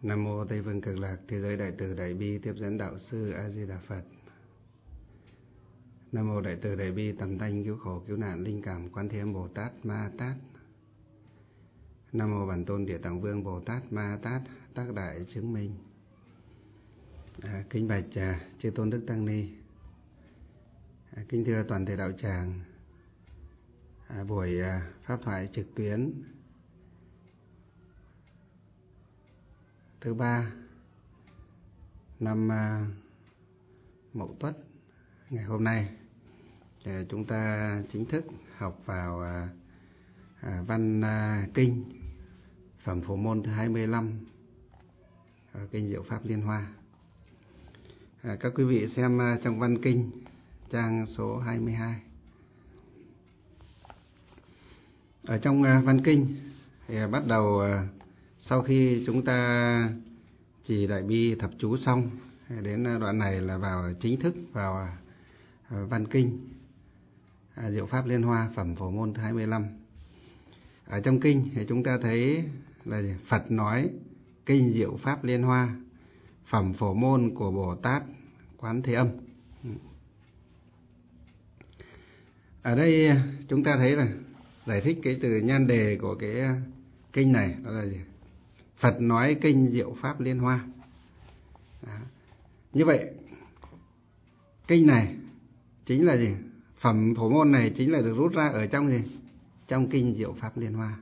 Nam mô Tây Phương Cực Lạc Thế Giới Đại Từ Đại Bi Tiếp Dẫn Đạo Sư A Di Đà Phật. Nam mô Đại Từ Đại Bi Tầm Thanh Cứu Khổ Cứu Nạn Linh Cảm Quán Thế Âm Bồ Tát Ma Tát. Nam mô Bản Tôn Địa Tạng Vương Bồ Tát Ma Tát Tác Đại Chứng Minh. Kính bạch chư tôn đức tăng ni, kính thưa toàn thể đạo tràng. Buổi pháp thoại trực tuyến thứ ba năm Mậu Tuất ngày hôm nay, chúng ta chính thức học vào văn kinh phẩm Phổ Môn thứ 25, kinh Diệu Pháp Liên Hoa. Các quý vị xem trong văn kinh trang số 22. Ở trong văn kinh thì bắt đầu sau khi chúng ta trì đại bi thập chú xong, đến đoạn này là vào chính thức vào văn kinh Diệu Pháp Liên Hoa phẩm Phổ Môn thứ 25. Ở trong kinh thì chúng ta thấy là Phật nói kinh Diệu Pháp Liên Hoa phẩm Phổ Môn của Bồ Tát Quán Thế Âm. Ở đây chúng ta thấy là giải thích cái từ nhan đề của cái kinh này, đó là gì? Phật nói kinh Diệu Pháp Liên Hoa. Đó. Như vậy kinh này chính là gì? Phẩm Phổ Môn này chính là được rút ra ở trong gì? Trong kinh Diệu Pháp Liên Hoa.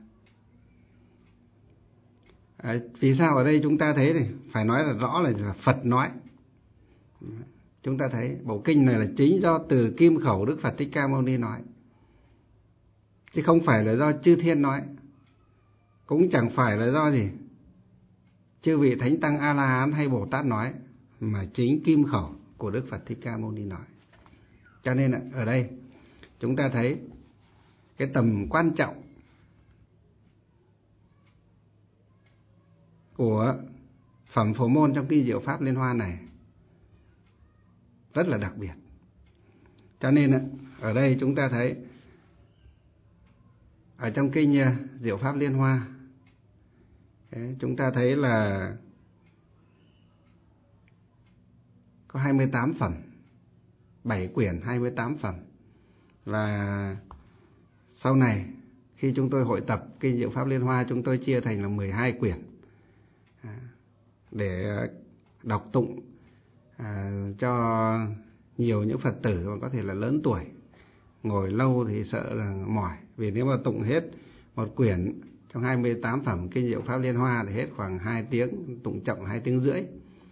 Vì sao ở đây chúng ta thấy này, phải nói là rõ là Phật nói. Chúng ta thấy bộ kinh này là chính do từ kim khẩu Đức Phật Thích Ca Mâu Ni nói, chứ không phải là do chư thiên nói, cũng chẳng phải là do gì chư vị Thánh Tăng A La Hán hay Bồ Tát nói, mà chính kim khẩu của Đức Phật Thích Ca Mâu Ni nói. Cho nên ở đây chúng ta thấy cái tầm quan trọng của phẩm Phổ Môn trong kinh Diệu Pháp Liên Hoa này rất là đặc biệt. Cho nên ở đây chúng ta thấy ở trong kinh Diệu Pháp Liên Hoa, chúng ta thấy là có 28 phẩm, 7 quyển 28 phẩm. Và sau này khi chúng tôi hội tập kinh Diệu Pháp Liên Hoa, chúng tôi chia thành là 12 quyển để đọc tụng cho nhiều những Phật tử mà có thể là lớn tuổi, ngồi lâu thì sợ là mỏi. Vì nếu mà tụng hết một quyển trong 28 phẩm kinh Diệu Pháp Liên Hoa thì hết khoảng 2 tiếng, tụng chậm 2 tiếng rưỡi.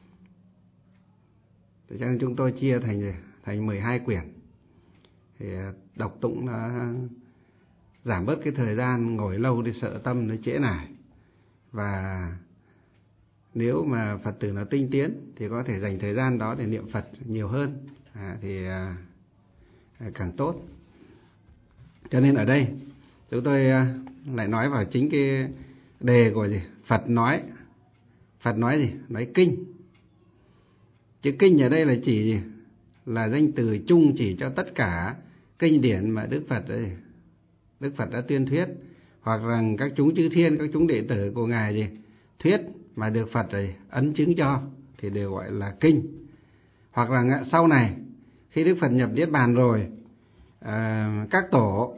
Cho nên chúng tôi chia thành 12 quyển. Thì đọc tụng nó giảm bớt cái thời gian ngồi lâu đi, sợ tâm nó trễ nải. Và nếu mà Phật tử nó tinh tiến thì có thể dành thời gian đó để niệm Phật nhiều hơn, thì càng tốt. Cho nên ở đây chúng tôi lại nói vào chính cái đề của gì? Phật nói gì? Nói kinh. Chữ kinh ở đây là chỉ gì? Là danh từ chung chỉ cho tất cả kinh điển mà Đức Phật đã tuyên thuyết, hoặc rằng các chúng chư thiên, các chúng đệ tử của Ngài gì thuyết mà được Phật ấn chứng cho thì đều gọi là kinh. Hoặc là sau này khi Đức Phật nhập Niết Bàn rồi, các tổ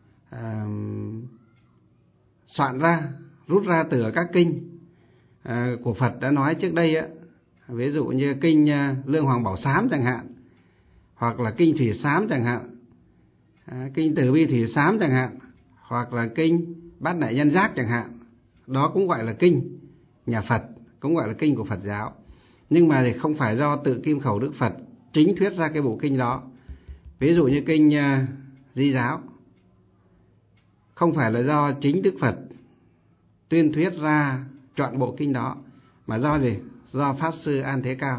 soạn ra, rút ra từ các kinh của Phật đã nói trước đây á, ví dụ như kinh Lương Hoàng Bảo Sám chẳng hạn, hoặc là kinh Thủy Sám chẳng hạn, kinh Từ Bi Thủy Sám chẳng hạn, hoặc là kinh Bát Đại Nhân Giác chẳng hạn. Đó cũng gọi là kinh nhà Phật, cũng gọi là kinh của Phật giáo. Nhưng mà thì không phải do tự kim khẩu Đức Phật chính thuyết ra cái bộ kinh đó. Ví dụ như kinh Di Giáo, không phải là do chính Đức Phật tuyên thuyết ra trọn bộ kinh đó, mà do gì? Do Pháp Sư An Thế Cao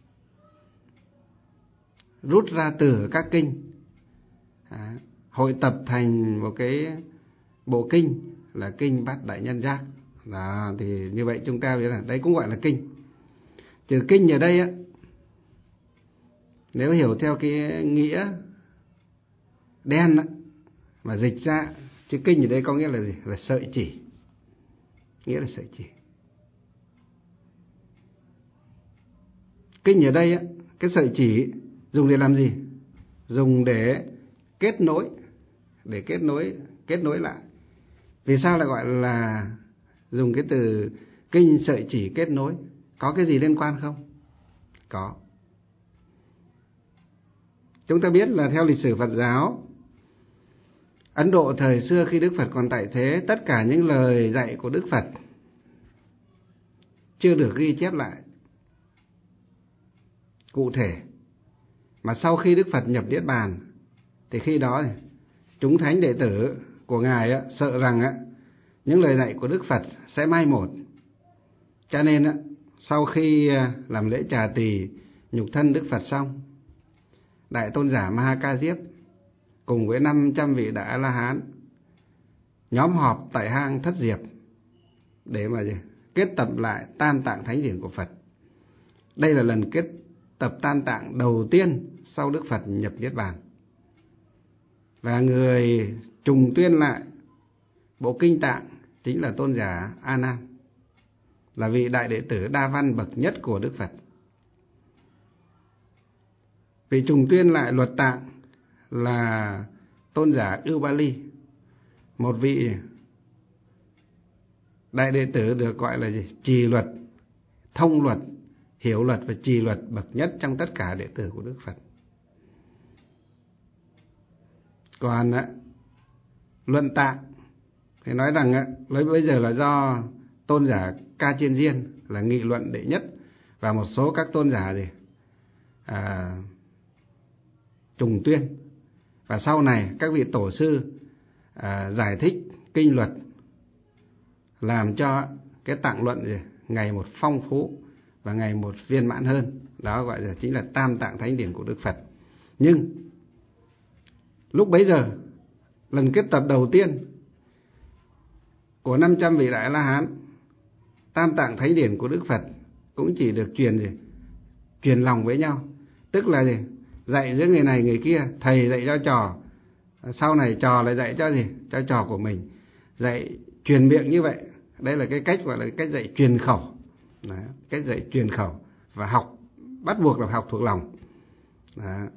rút ra từ các kinh, hội tập thành một cái bộ kinh là kinh Bát Đại Nhân Giác. Đó, thì như vậy chúng ta biết là đấy cũng gọi là kinh. Chữ kinh ở đây á, nếu hiểu theo cái nghĩa đen á, mà dịch ra chữ kinh ở đây có nghĩa là gì? Là sợi chỉ. Nghĩa là sợi chỉ. Kinh ở đây á, cái sợi chỉ dùng để làm gì? Dùng để kết nối, kết nối lại. Vì sao lại gọi là dùng cái từ kinh sợi chỉ kết nối? Có cái gì liên quan không? Có. Chúng ta biết là theo lịch sử Phật giáo, Ấn Độ thời xưa khi Đức Phật còn tại thế, tất cả những lời dạy của Đức Phật chưa được ghi chép lại cụ thể. Mà sau khi Đức Phật nhập Niết Bàn, thì khi đó chúng thánh đệ tử của Ngài sợ rằng những lời dạy của Đức Phật sẽ mai một. Cho nên sau khi làm lễ trà tỳ nhục thân Đức Phật xong, Đại Tôn giả Ma Ha Diếp cùng với 500 vị Đại A-la-hán nhóm họp tại hang Thất Diệp để mà kết tập lại Tam Tạng Thánh Điển của Phật. Đây là lần kết tập Tam Tạng đầu tiên sau Đức Phật nhập Niết Bàn. Và người trùng tuyên lại bộ Kinh Tạng chính là Tôn giả A Nan, là vị đại đệ tử đa văn bậc nhất của Đức Phật. Vị trùng tuyên lại luật Tạng là Tôn giả Ubali, một vị đại đệ tử được gọi là trì luật, thông luật, hiểu luật và trì luật bậc nhất trong tất cả đệ tử của Đức Phật. Còn luận Tạng thì nói rằng bây giờ là do Tôn giả Ca Chiên Diên là nghị luận đệ nhất, và một số các tôn giả trùng tuyên. Và sau này các vị tổ sư giải thích kinh luật, làm cho cái tạng luận ngày một phong phú và ngày một viên mãn hơn. Đó gọi là chính là Tam Tạng Thánh Điển của Đức Phật. Nhưng lúc bấy giờ, lần kết tập đầu tiên của 500 vị Đại La-hán, Tam Tạng Thánh Điển của Đức Phật cũng chỉ được truyền lòng với nhau. Tức là dạy giữa người này người kia, thầy dạy cho trò, sau này trò lại dạy cho trò của mình, dạy truyền miệng như vậy. Đây là cái cách gọi là cách dạy truyền khẩu. Đó, cách dạy truyền khẩu và học, bắt buộc là học thuộc lòng. Đó.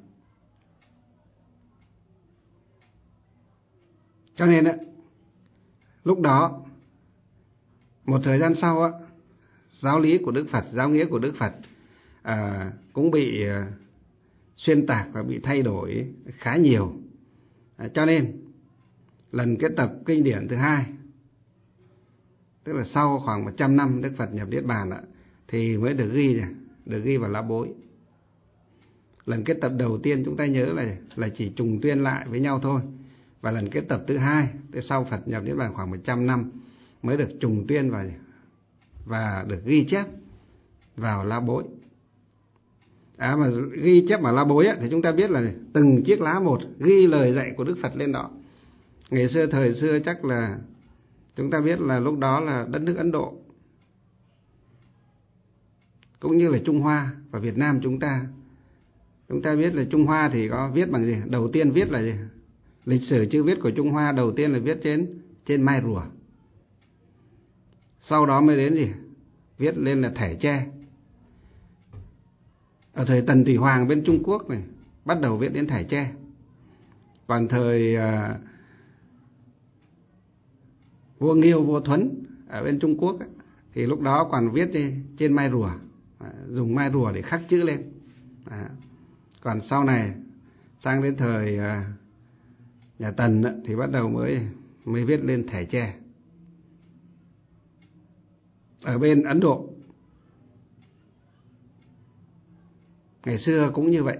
Cho nên lúc đó một thời gian sau giáo lý của Đức Phật, giáo nghĩa của Đức Phật cũng bị xuyên tạc và bị thay đổi khá nhiều. Cho nên lần kết tập kinh điển thứ hai, tức là sau khoảng 100 năm Đức Phật nhập Niết Bàn thì mới được ghi vào lá bối. Lần kết tập đầu tiên chúng ta nhớ là chỉ trùng tuyên lại với nhau thôi. Và lần kết tập thứ hai, sau Phật nhập Niết Bàn khoảng 100 năm mới được trùng tuyên và được ghi chép vào lá bối. Mà ghi chép vào lá bối thì chúng ta biết là từng chiếc lá một ghi lời dạy của Đức Phật lên đó. Ngày xưa, thời xưa chắc là chúng ta biết là lúc đó là đất nước Ấn Độ cũng như là Trung Hoa và Việt Nam chúng ta biết là Trung Hoa thì có viết bằng gì? Đầu tiên viết là gì? Lịch sử chữ viết của Trung Hoa đầu tiên là viết trên mai rùa. Sau đó mới đến viết lên là thẻ tre. Ở thời Tần Thủy Hoàng bên Trung Quốc này bắt đầu viết đến thẻ tre. Còn thời vua Nghiêu, vua Thuấn ở bên Trung Quốc thì lúc đó còn viết trên mai rùa, dùng mai rùa để khắc chữ lên. Còn sau này sang đến thời nhà Tần thì bắt đầu mới viết lên thẻ tre. Ở bên Ấn Độ ngày xưa cũng như vậy.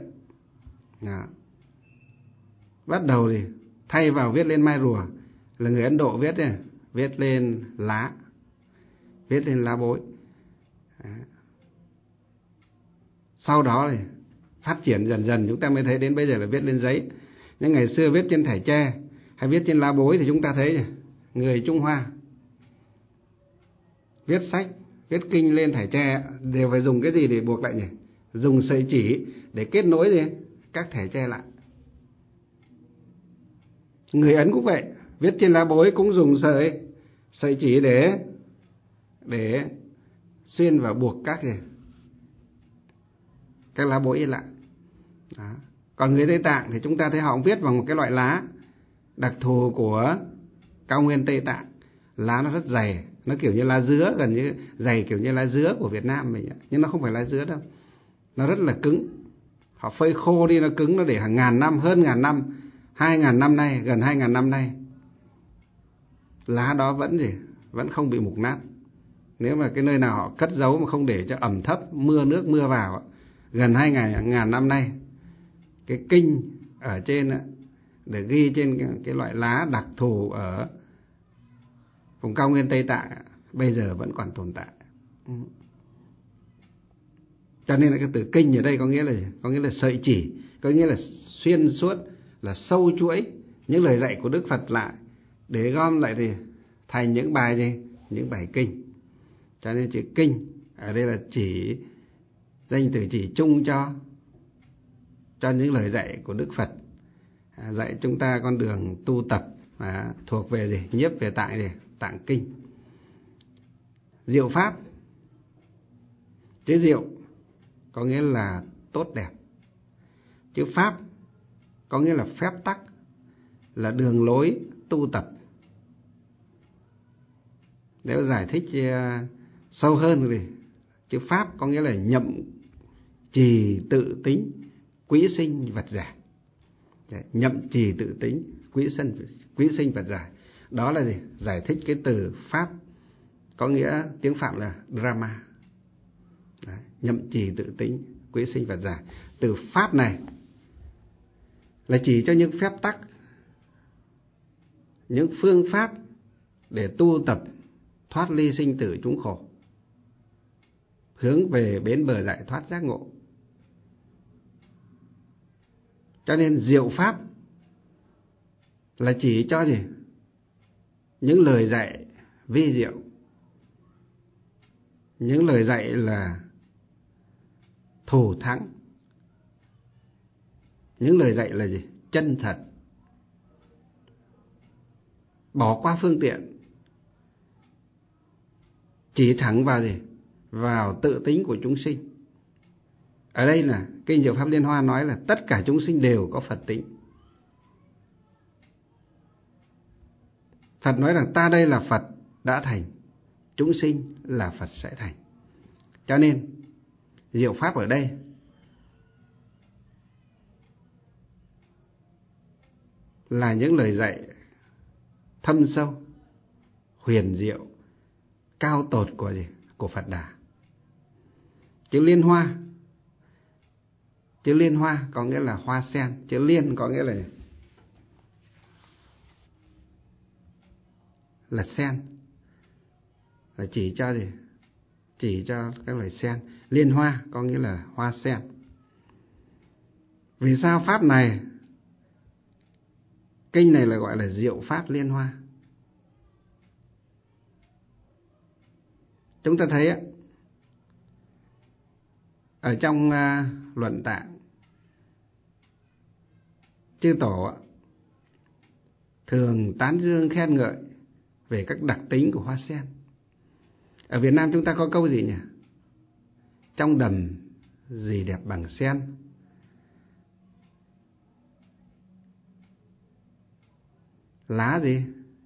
Bắt đầu thì thay vào viết lên mai rùa là người Ấn Độ viết lên lá, viết lên lá bối. Sau đó thì phát triển dần dần chúng ta mới thấy đến bây giờ là viết lên giấy. Nhưng ngày xưa viết trên thẻ tre hay viết trên lá bối thì chúng ta thấy người Trung Hoa viết sách, viết kinh lên thẻ tre đều phải dùng cái gì để buộc lại nhỉ? Dùng sợi chỉ để kết nối các thẻ tre lại. Người Ấn cũng vậy, viết trên lá bối cũng dùng sợi chỉ để xuyên và buộc cái lá bối lại. Đó. Còn người Tây Tạng thì chúng ta thấy họ cũng viết bằng một cái loại lá đặc thù của cao nguyên Tây Tạng. Lá nó rất dày, nó kiểu như lá dứa, gần như dày kiểu như lá dứa của Việt Nam mình, nhưng nó không phải lá dứa đâu. Nó rất là cứng. Họ phơi khô đi nó cứng, nó để hàng ngàn năm, hơn ngàn năm, 2.000 năm nay, gần 2.000 năm nay. Lá đó vẫn không bị mục nát. Nếu mà cái nơi nào họ cất giấu mà không để cho ẩm thấp, mưa nước mưa vào, gần 2.000 năm nay, cái kinh ở trên để ghi trên cái loại lá đặc thù ở vùng cao nguyên Tây Tạng bây giờ vẫn còn tồn tại. Cho nên là cái từ kinh ở đây có nghĩa là sợi chỉ, có nghĩa là xuyên suốt, là sâu chuỗi những lời dạy của Đức Phật lại để gom lại thì thành những bài gì? Những bài kinh. Cho nên chữ kinh ở đây là chỉ danh từ chỉ chung cho những lời dạy của Đức Phật, dạy chúng ta con đường tu tập thuộc về gì? Nhiếp về tạng gì? Tạng kinh. Diệu pháp. Chữ diệu có nghĩa là tốt đẹp. Chữ pháp có nghĩa là phép tắc, là đường lối tu tập. Nếu giải thích sâu hơn thì chữ pháp có nghĩa là nhậm trì tự tính, quý sinh vật giải. Nhậm trì tự tính, quý sinh vật giải. Đó là gì? Giải thích cái từ pháp, có nghĩa tiếng Phạm là drama. Đấy, nhậm trì tự tính, quý sinh vật giải. Từ pháp này là chỉ cho những phép tắc, những phương pháp để tu tập thoát ly sinh tử chúng khổ, hướng về bến bờ giải thoát giác ngộ. Cho nên diệu pháp là chỉ cho gì? Những lời dạy vi diệu, những lời dạy là thù thắng, những lời dạy là gì? Chân thật, bỏ qua phương tiện, chỉ thẳng vào gì? Vào tự tính của chúng sinh. Ở đây là Kinh Diệu Pháp Liên Hoa nói là tất cả chúng sinh đều có Phật tính. Phật nói rằng ta đây là Phật đã thành, chúng sinh là Phật sẽ thành. Cho nên diệu pháp ở đây là những lời dạy thâm sâu, huyền diệu, cao tột của gì? Của Phật Đà. Chữ liên hoa, chữ liên hoa có nghĩa là hoa sen, chữ liên có nghĩa là sen, là chỉ cho gì? Chỉ cho các loài sen. Liên hoa có nghĩa là hoa sen. Vì sao pháp này, kinh này là gọi là diệu pháp liên hoa? Chúng ta thấy ở trong luận tạng, chư tổ thường tán dương khen ngợi về các đặc tính của hoa sen. Ở Việt Nam chúng ta có câu gì nhỉ? Trong đầm gì đẹp bằng sen. Lá gì?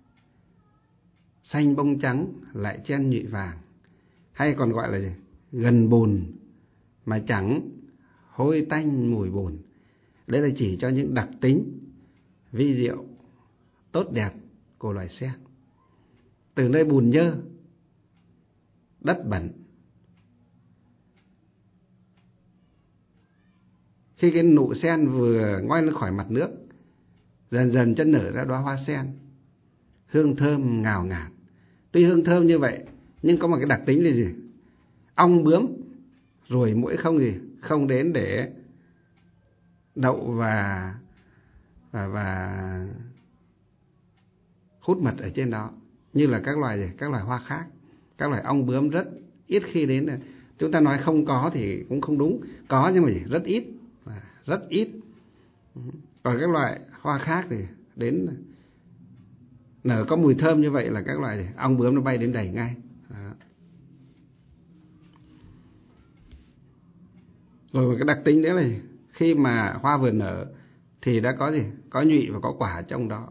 Xanh bông trắng lại chen nhụy vàng. Hay còn gọi là gì? Gần bùn mà chẳng hôi tanh mùi bùn. Đấy là chỉ cho những đặc tính vi diệu, tốt đẹp của loài sen. Từ nơi bùn nhơ, đất bẩn, khi cái nụ sen vừa ngoi lên khỏi mặt nước, dần dần chân nở ra đóa hoa sen, hương thơm ngào ngạt. Tuy hương thơm như vậy nhưng có một cái đặc tính là gì? Ong bướm ruồi muỗi không đến để đậu và hút mật ở trên đó, như là các loài hoa khác. Các loài ong bướm rất ít khi đến. Chúng ta nói không có thì cũng không đúng, có nhưng mà rất ít. Còn các loại hoa khác thì đến nở có mùi thơm như vậy là các loài ong bướm nó bay đến đầy ngay. Đó. Rồi một cái đặc tính nữa là khi mà hoa vừa nở thì đã có gì? Có nhụy và có quả trong đó.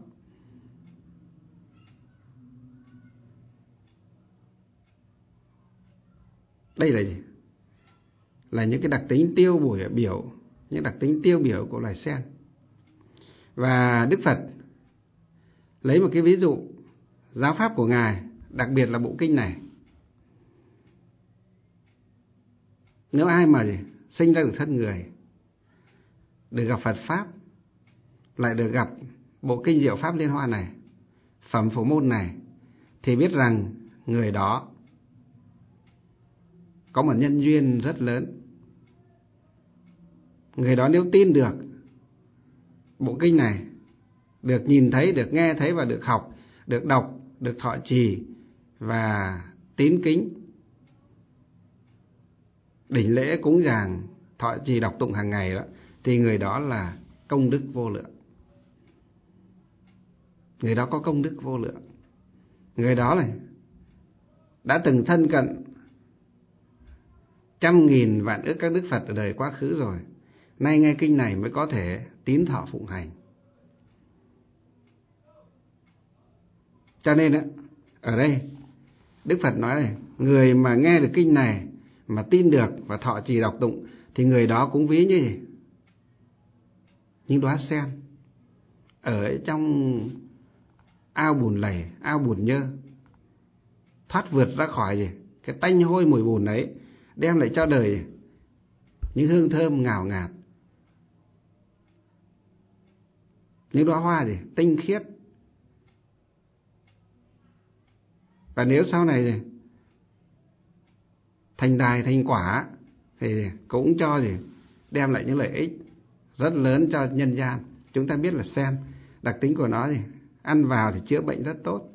Đây là gì? Là những cái đặc tính tiêu biểu, những đặc tính tiêu biểu của loài sen. Và Đức Phật lấy một cái ví dụ giáo pháp của Ngài, đặc biệt là bộ kinh này. Nếu ai mà sinh ra được thân người, được gặp Phật Pháp, lại được gặp bộ kinh Diệu Pháp Liên Hoa này, phẩm Phổ Môn này, thì biết rằng người đó có một nhân duyên rất lớn. Người đó nếu tin được bộ kinh này, được nhìn thấy, được nghe thấy và được học, được đọc, được thọ trì và tín kính, đảnh lễ cúng dường, thọ trì đọc tụng hàng ngày đó, thì người đó là công đức vô lượng. Người đó có công đức vô lượng. Người đó này đã từng thân cận trăm nghìn vạn ức các đức Phật ở đời quá khứ rồi, nay nghe kinh này mới có thể tín thọ phụng hành. Cho nên ở đây Đức Phật nói này, người mà nghe được kinh này mà tin được và thọ trì đọc tụng thì người đó cũng ví như gì? Những đóa sen ở trong ao bùn lầy, ao bùn nhơ, thoát vượt ra khỏi gì? Cái tanh hôi mùi bùn ấy, đem lại cho đời những hương thơm ngào ngạt, những đóa hoa gì? Tinh khiết. Và nếu sau này thành đài, thành quả thì cũng cho gì? Đem lại những lợi ích rất lớn cho nhân gian. Chúng ta biết là sen, đặc tính của nó gì? Ăn vào thì chữa bệnh rất tốt,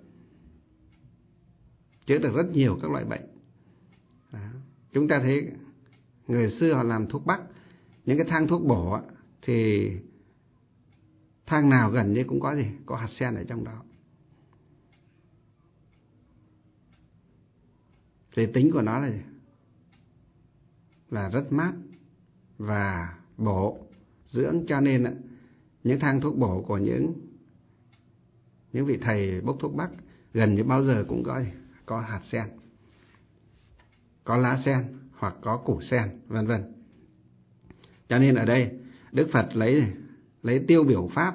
chữa được rất nhiều các loại bệnh. Đó. Chúng ta thấy người xưa họ làm thuốc bắc, những cái thang thuốc bổ thì thang nào gần như cũng có gì? Có hạt sen ở trong đó. Thì tính của nó là gì? Là rất mát và bổ dưỡng, cho nên những thang thuốc bổ của những vị thầy bốc thuốc bắc gần như bao giờ cũng có hạt sen, có lá sen hoặc có củ sen, vân vân. Cho nên ở đây Đức Phật lấy tiêu biểu pháp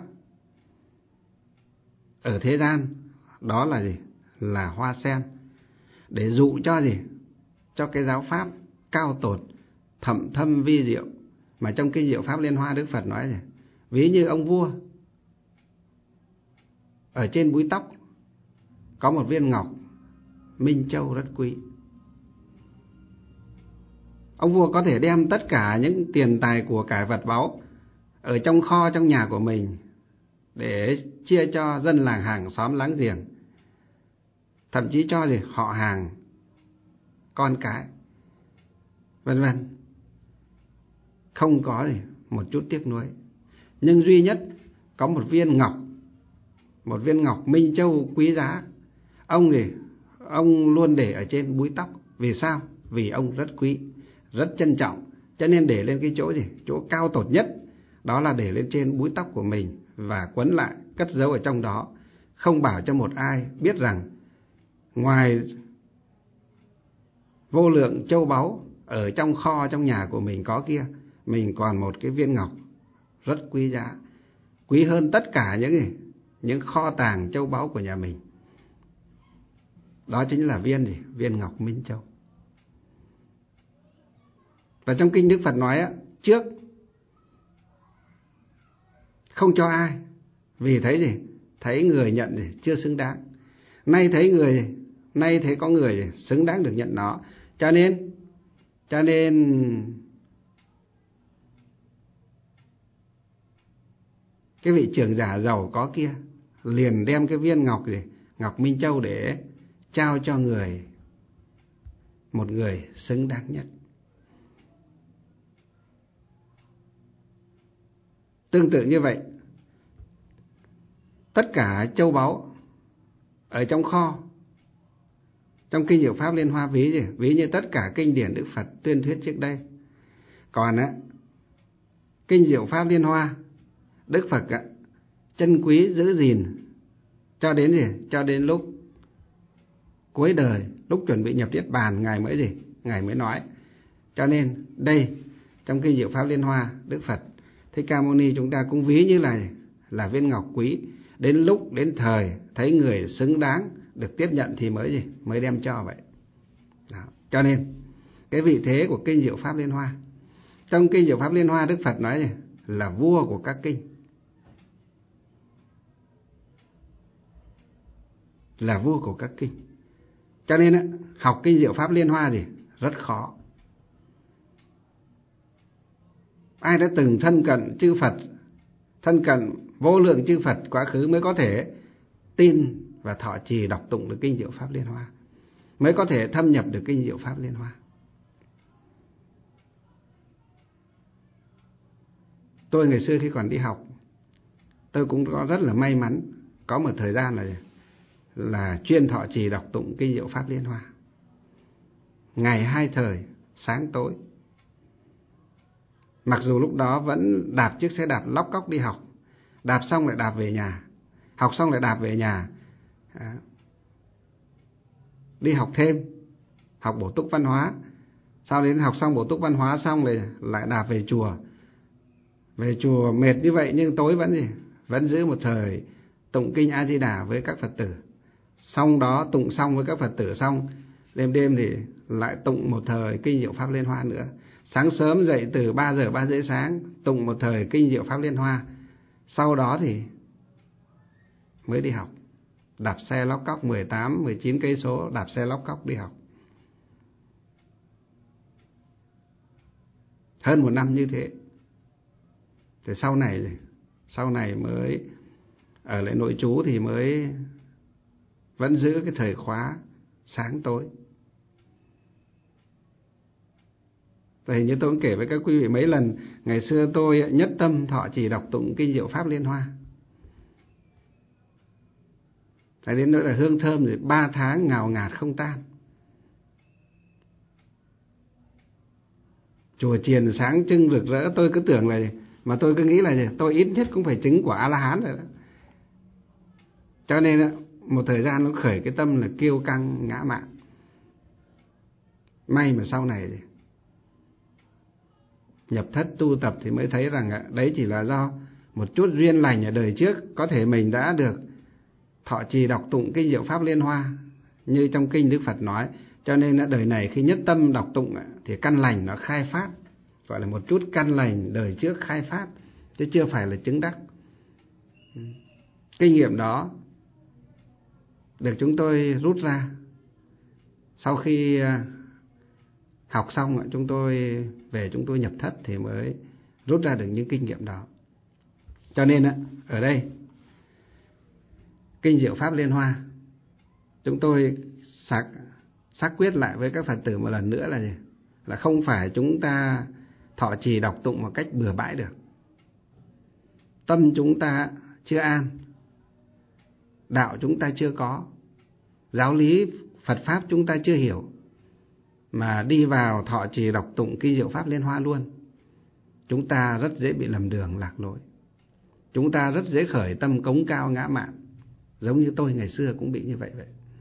ở thế gian, đó là gì? Là hoa sen, để dụ cho gì? Cho cái giáo pháp cao tột, thậm thâm vi diệu. Mà trong kinh Diệu Pháp Liên Hoa, Đức Phật nói gì? Ví như ông vua, ở trên búi tóc có một viên ngọc minh châu rất quý. Ông vua có thể đem tất cả những tiền tài của cải vật báu ở trong kho trong nhà của mình để chia cho dân làng hàng xóm láng giềng, thậm chí cho gì? Họ hàng, con cái, vân vân. Không có gì một chút tiếc nuối. Nhưng duy nhất có một viên ngọc minh châu quý giá, ông luôn để ở trên búi tóc. Vì sao? Vì ông rất quý, rất trân trọng, cho nên để lên cái chỗ gì? Chỗ cao tột nhất, đó là để lên trên búi tóc của mình và quấn lại, cất giấu ở trong đó, không bảo cho một ai biết rằng ngoài vô lượng châu báu ở trong kho trong nhà của mình có kia, mình còn một cái viên ngọc rất quý giá, quý hơn tất cả những kho tàng châu báu của nhà mình. Đó chính là viên ngọc minh châu. Và trong kinh Đức Phật nói trước không cho ai, vì thấy gì? Thấy người nhận thì chưa xứng đáng. Nay thấy có người xứng đáng được nhận nó. Cho nên cái vị trưởng giả giàu có kia liền đem cái viên ngọc minh châu để trao cho một người xứng đáng nhất. Tương tự như vậy, tất cả châu báu ở trong kho, trong kinh Diệu Pháp Liên Hoa ví như tất cả kinh điển Đức Phật tuyên thuyết trước đây, Còn kinh Diệu Pháp Liên Hoa, Đức Phật chân quý giữ gìn cho đến gì? Cho đến lúc cuối đời, lúc chuẩn bị nhập Niết Bàn, Ngài mới gì? Ngài mới nói. Cho nên đây, trong kinh Diệu Pháp Liên Hoa, Đức Phật Thích Ca Mâu Ni chúng ta cũng ví như là viên ngọc quý. Đến lúc, đến thời thấy người xứng đáng được tiếp nhận thì mới gì? Mới đem cho vậy. Đó. Cho nên cái vị thế của kinh Diệu Pháp Liên Hoa, trong kinh Diệu Pháp Liên Hoa, Đức Phật nói gì? Là vua của các kinh, là vua của các kinh. Cho nên học kinh Diệu Pháp Liên Hoa gì? Rất khó. Ai đã từng thân cận chư Phật, thân cận vô lượng chư Phật quá khứ mới có thể tin và thọ trì đọc tụng được kinh Diệu Pháp Liên Hoa, mới có thể thâm nhập được kinh Diệu Pháp Liên Hoa. Tôi ngày xưa khi còn đi học, tôi cũng có rất là may mắn, có một thời gian là chuyên thọ trì đọc tụng kinh Diệu Pháp Liên Hoa, ngày 2 thời, sáng tối. Mặc dù lúc đó vẫn đạp chiếc xe đạp lóc cóc đi học, đạp xong lại đạp về nhà, học xong lại đạp về nhà, đi học thêm, học bổ túc văn hóa. Sau đến học xong bổ túc văn hóa xong lại đạp về chùa. Về chùa mệt như vậy nhưng tối vẫn giữ một thời tụng kinh A Di Đà với các Phật tử. Xong đó tụng xong với các Phật tử xong, đêm thì lại tụng một thời kinh Diệu Pháp Liên Hoa nữa. Sáng sớm dậy từ 3 giờ 3 rưỡi sáng tụng một thời kinh Diệu Pháp Liên Hoa. Sau đó thì mới đi học, đạp xe lóc cóc 18, 19 cây số, đạp xe lóc cóc đi học. Hơn 1 năm như thế. Thì sau này mới ở lại nội trú thì mới vẫn giữ cái thời khóa sáng tối. Thì như tôi cũng kể với các quý vị mấy lần, ngày xưa tôi nhất tâm thọ trì đọc tụng kinh Diệu Pháp Liên Hoa. Tại đến nỗi là hương thơm rồi 3 tháng ngào ngạt không tan. Chùa chiền sáng trưng rực rỡ, tôi cứ tưởng là, mà tôi cứ nghĩ là tôi ít nhất cũng phải chứng quả A-la-hán rồi đó. Cho nên một thời gian nó khởi cái tâm là kiêu căng ngã mạn. May mà sau này nhập thất tu tập thì mới thấy rằng đấy chỉ là do một chút duyên lành ở đời trước. Có thể mình đã được thọ trì đọc tụng kinh Diệu Pháp Liên Hoa như trong kinh Đức Phật nói. Cho nên đời này khi nhất tâm đọc tụng thì căn lành nó khai phát, gọi là một chút căn lành đời trước khai phát, chứ chưa phải là chứng đắc. Kinh nghiệm đó được chúng tôi rút ra sau khi học xong. Chúng tôi về chúng tôi nhập thất thì mới rút ra được những kinh nghiệm đó. Cho nên ở đây kinh Diệu Pháp Liên Hoa, chúng tôi xác quyết lại với các Phật tử một lần nữa là gì? Là không phải chúng ta thọ trì đọc tụng một cách bừa bãi được. Tâm chúng ta chưa an, đạo chúng ta chưa có, giáo lý Phật Pháp chúng ta chưa hiểu, mà đi vào thọ trì đọc tụng kinh Diệu Pháp Liên Hoa luôn, chúng ta rất dễ bị lầm đường lạc lối. Chúng ta rất dễ khởi tâm cống cao ngã mạn, giống như tôi ngày xưa cũng bị như vậy.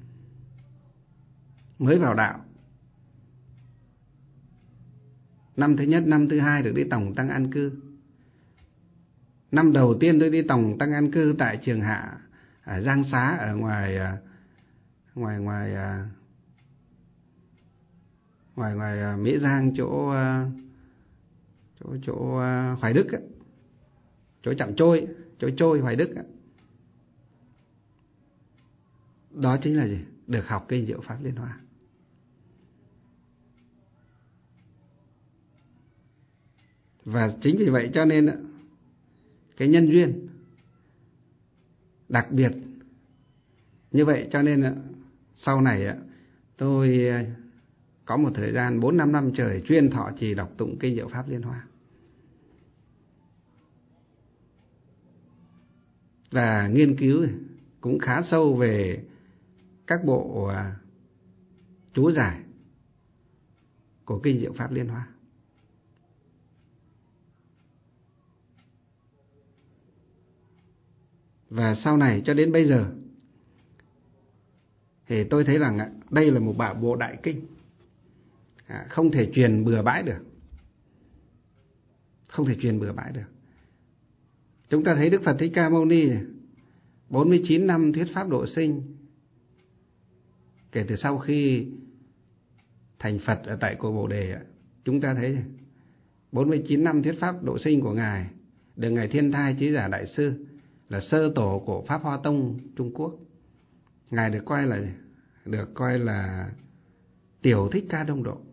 Mới vào đạo, năm thứ nhất, năm thứ hai được đi tổng tăng an cư. Năm đầu tiên tôi đi tổng tăng an cư tại Trường Hạ ở Giang Xá, ở ngoài Mỹ Giang, chỗ Hoài Đức ấy, chỗ Trạm Trôi, chỗ Trôi Hoài Đức ấy. Đó chính là gì? Được học kinh Diệu Pháp Liên Hoa. Và chính vì vậy cho nên cái nhân duyên đặc biệt như vậy, cho nên sau này tôi có một thời gian 4-5 năm trời chuyên thọ trì đọc tụng kinh Diệu Pháp Liên Hoa. Và nghiên cứu cũng khá sâu về các bộ chú giải của kinh Diệu Pháp Liên Hoa. Và sau này cho đến bây giờ thì tôi thấy rằng đây là một bộ đại kinh, không thể truyền bừa bãi được. Không thể truyền bừa bãi được. Chúng ta thấy Đức Phật Thích Ca Mâu Ni 49 năm thuyết pháp độ sinh, kể từ sau khi thành Phật ở tại Cội Bồ Đề, chúng ta thấy 49 năm thuyết pháp độ sinh của Ngài được Ngài Thiên Thai Chí Giả Đại Sư, là sơ tổ của Pháp Hoa Tông Trung Quốc. Ngài được coi là Tiểu Thích Ca Đông Độ.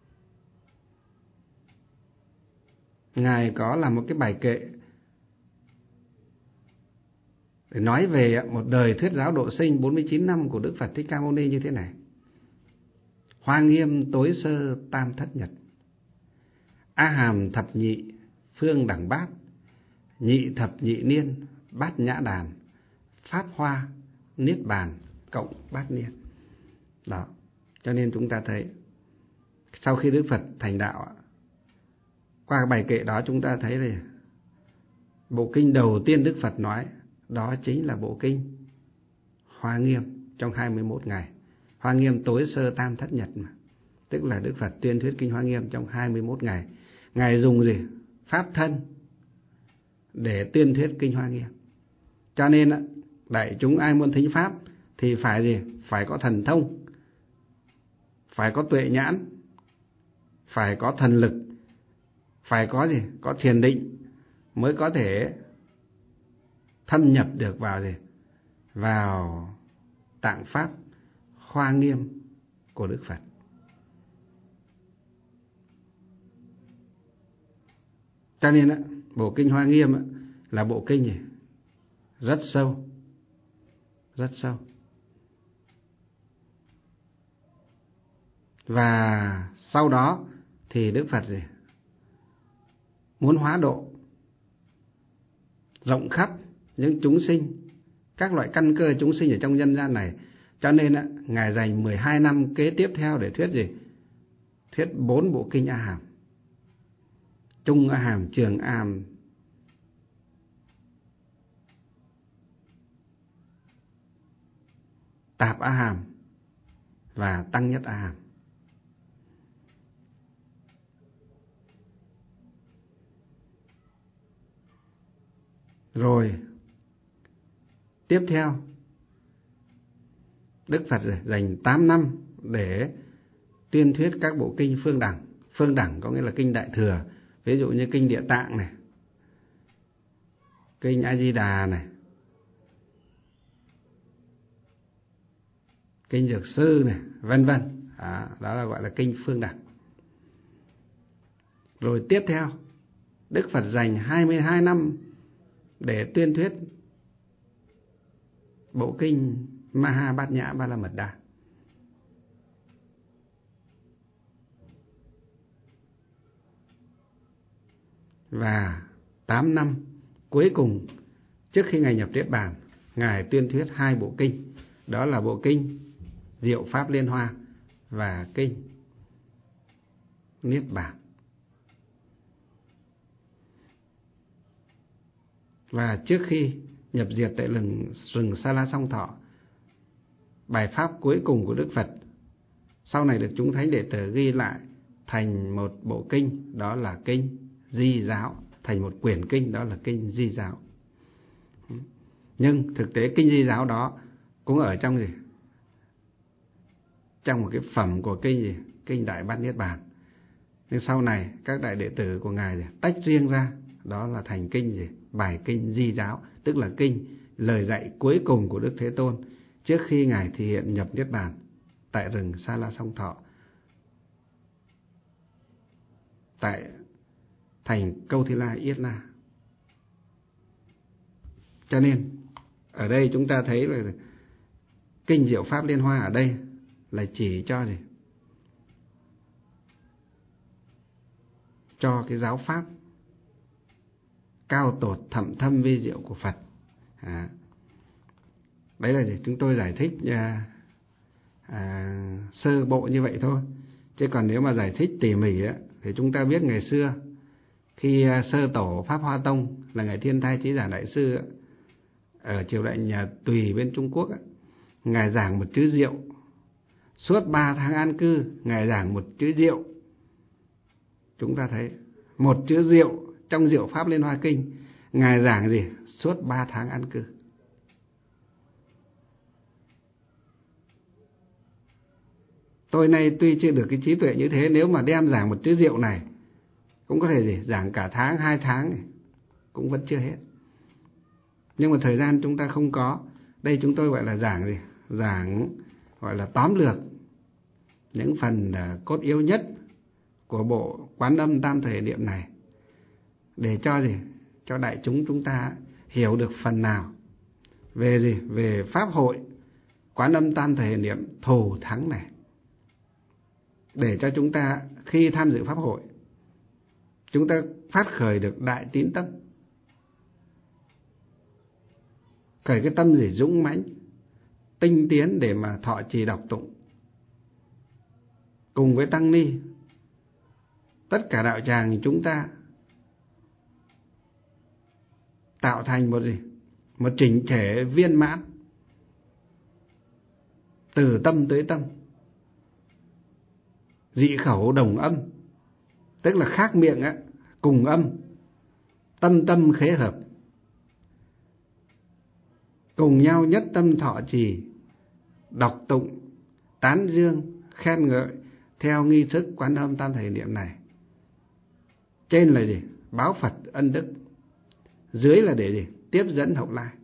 Ngài có làm một cái bài kệ để nói về một đời thuyết giáo độ sinh 49 năm của Đức Phật Thích Ca Mâu Ni như thế này: Hoa nghiêm tối sơ tam thất nhật, A hàm thập nhị phương đẳng bát, nhị thập nhị niên bát nhã đàn, pháp hoa niết bàn cộng bát niên. Đó, cho nên chúng ta thấy sau khi Đức Phật thành đạo, qua bài kệ đó chúng ta thấy là bộ kinh đầu tiên Đức Phật nói đó chính là bộ kinh Hoa Nghiêm trong 21 ngày. Hoa Nghiêm tối sơ tam thất nhật mà, tức là Đức Phật tuyên thuyết kinh Hoa Nghiêm trong 21 ngày. Ngài dùng gì? Pháp thân để tuyên thuyết kinh Hoa Nghiêm. Cho nên đại chúng ai muốn thính pháp thì phải gì? Phải có thần thông, phải có tuệ nhãn, phải có thần lực, phải có gì? Có thiền định mới có thể thâm nhập được vào gì? Vào tạng pháp Hoa Nghiêm của Đức Phật. Cho nên bộ kinh Hoa Nghiêm là bộ kinh gì? Rất sâu, rất sâu. Và sau đó thì Đức Phật gì? Muốn hóa độ rộng khắp những chúng sinh, các loại căn cơ chúng sinh ở trong nhân gian này. Cho nên Ngài dành 12 năm kế tiếp theo để thuyết gì? Thuyết 4 bộ kinh A Hàm: Trung A Hàm, Trường A Hàm, Tạp A Hàm và Tăng Nhất A Hàm. Rồi tiếp theo Đức Phật dành 8 năm để tuyên thuyết các bộ kinh phương đẳng. Phương đẳng có nghĩa là kinh Đại Thừa, ví dụ như kinh Địa Tạng này, kinh A Di Đà này, kinh Dược Sư này, vân vân. Đó là gọi là kinh phương đẳng. Rồi tiếp theo Đức Phật dành 22 năm để tuyên thuyết bộ kinh Maha Bát Nhã Ba La Mật Đa. Và 8 năm cuối cùng trước khi Ngài nhập Niết Bàn, Ngài tuyên thuyết 2 bộ kinh, đó là bộ kinh Diệu Pháp Liên Hoa và kinh Niết Bàn. Và trước khi nhập diệt tại rừng Sa La Song Thọ, bài pháp cuối cùng của Đức Phật sau này được chúng thánh đệ tử ghi lại thành một bộ kinh, đó là kinh Di Giáo, thành một quyển kinh, đó là kinh Di Giáo. Nhưng thực tế kinh Di Giáo đó cũng ở trong gì? Trong một cái phẩm của kinh gì? Kinh Đại Bát Niết Bàn. Nhưng sau này các đại đệ tử của Ngài gì? Tách riêng ra, đó là thành kinh gì? Bài kinh Di Giáo, tức là kinh lời dạy cuối cùng của Đức Thế Tôn trước khi Ngài thể hiện nhập Niết Bàn tại rừng Sa La Song Thọ, tại thành Câu Thi La Yết Na. Cho nên ở đây chúng ta thấy là kinh Diệu Pháp Liên Hoa ở đây là chỉ cho gì? Cho cái giáo pháp cao tột thậm thâm vi diệu của Phật. Đấy là gì? Chúng tôi giải thích sơ bộ như vậy thôi. Chứ còn nếu mà giải thích tỉ mỉ thì chúng ta biết ngày xưa khi sơ tổ Pháp Hoa Tông là Ngài Thiên Thai Chí Giả Đại Sư ở triều đại nhà Tùy bên Trung Quốc, Ngài giảng một chữ Diệu. Suốt 3 tháng an cư, Ngài giảng một chữ Diệu. Chúng ta thấy một chữ Diệu trong Diệu Pháp Liên Hoa Kinh, Ngài giảng gì? Suốt 3 tháng an cư. Tôi nay tuy chưa được cái trí tuệ như thế, nếu mà đem giảng một chữ Diệu này, cũng có thể gì? Giảng cả tháng, 2 tháng này, cũng vẫn chưa hết. Nhưng mà thời gian chúng ta không có. Đây chúng tôi gọi là giảng gì? Giảng gọi là tóm lược những phần cốt yếu nhất của bộ Quán Âm Tam Thể Niệm này, để cho gì? Cho đại chúng ta hiểu được phần nào về gì? Về pháp hội Quán Âm Tam Thể Niệm thù thắng này, để cho chúng ta khi tham dự pháp hội, chúng ta phát khởi được đại tín tâm, khởi cái tâm gì? Dũng mãnh, tinh tiến để mà thọ trì đọc tụng cùng với tăng ni, tất cả đạo tràng chúng ta tạo thành một gì? Một chỉnh thể viên mãn, từ tâm tới tâm, dị khẩu đồng âm, tức là khác miệng á, cùng âm, tâm tâm khế hợp, cùng nhau nhất tâm thọ trì đọc tụng, tán dương, khen ngợi theo nghi thức Quán Âm Tam Thể Niệm này. Trên là gì? Báo Phật ân đức, dưới là để gì? Tiếp dẫn hậu lai,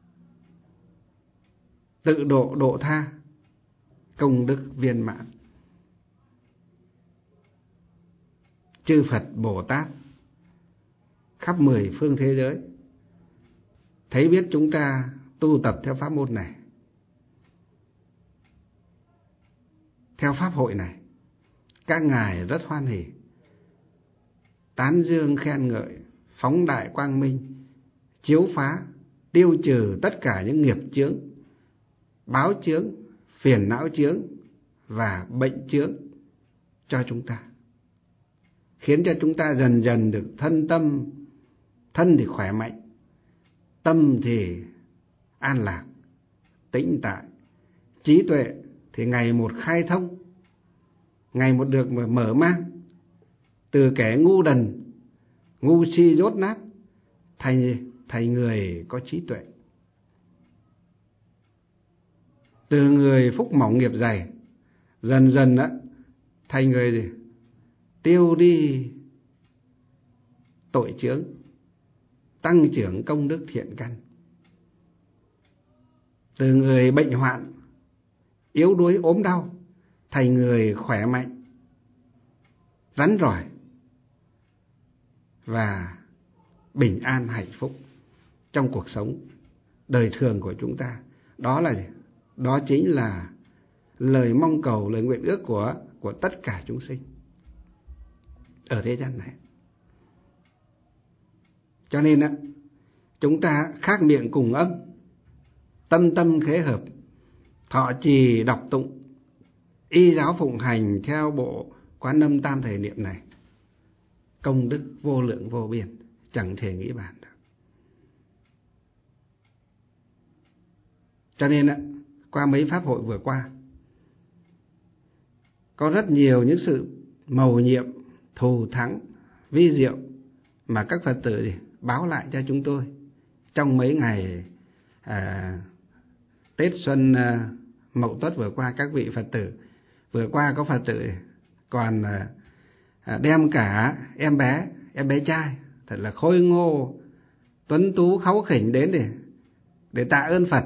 tự độ độ tha, công đức viên mãn. Chư Phật Bồ Tát khắp 10 phương thế giới thấy biết chúng ta tu tập theo pháp môn này, theo pháp hội này, các ngài rất hoan hỉ, tán dương khen ngợi, phóng đại quang minh, chiếu phá, tiêu trừ tất cả những nghiệp chướng, báo chướng, phiền não chướng và bệnh chướng cho chúng ta, khiến cho chúng ta dần dần được thân thì khỏe mạnh, tâm thì an lạc, tĩnh tại, trí tuệ thì ngày một khai thông, ngày một được mở mang, từ kẻ ngu đần, ngu si dốt nát, thành người có trí tuệ, từ người phúc mỏng nghiệp dày, dần dần á thành người gì? Tiêu đi tội chướng, tăng trưởng công đức thiện căn, từ người bệnh hoạn, yếu đuối ốm đau, thành người khỏe mạnh, rắn rỏi và bình an hạnh phúc trong cuộc sống đời thường của chúng ta. Đó chính là lời mong cầu, lời nguyện ước của tất cả chúng sinh ở thế gian này. Cho nên chúng ta khác miệng cùng âm, tâm tâm khế hợp, thọ trì đọc tụng, y giáo phụng hành theo bộ Quán Âm Tam Thể Niệm này, công đức vô lượng vô biên, chẳng thể nghĩ bàn được. Cho nên qua mấy pháp hội vừa qua, có rất nhiều những sự mầu nhiệm, thù thắng, vi diệu mà các Phật tử báo lại cho chúng tôi trong mấy ngày Tết Xuân Mậu Tuất vừa qua. Các vị Phật tử vừa qua có Phật tử còn đem cả em bé trai thật là khôi ngô, tuấn tú, kháu khỉnh đến để tạ ơn Phật,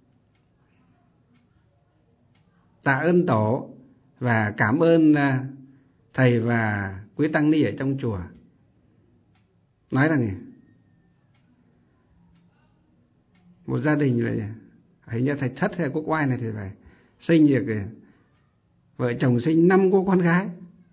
tạ ơn Tổ và cảm ơn thầy và quý tăng ni ở trong chùa. Nói rằng một gia đình là hình như thầy Thất hay Quốc Oai này thì phải sinh được vợ chồng sinh 5 cô con gái,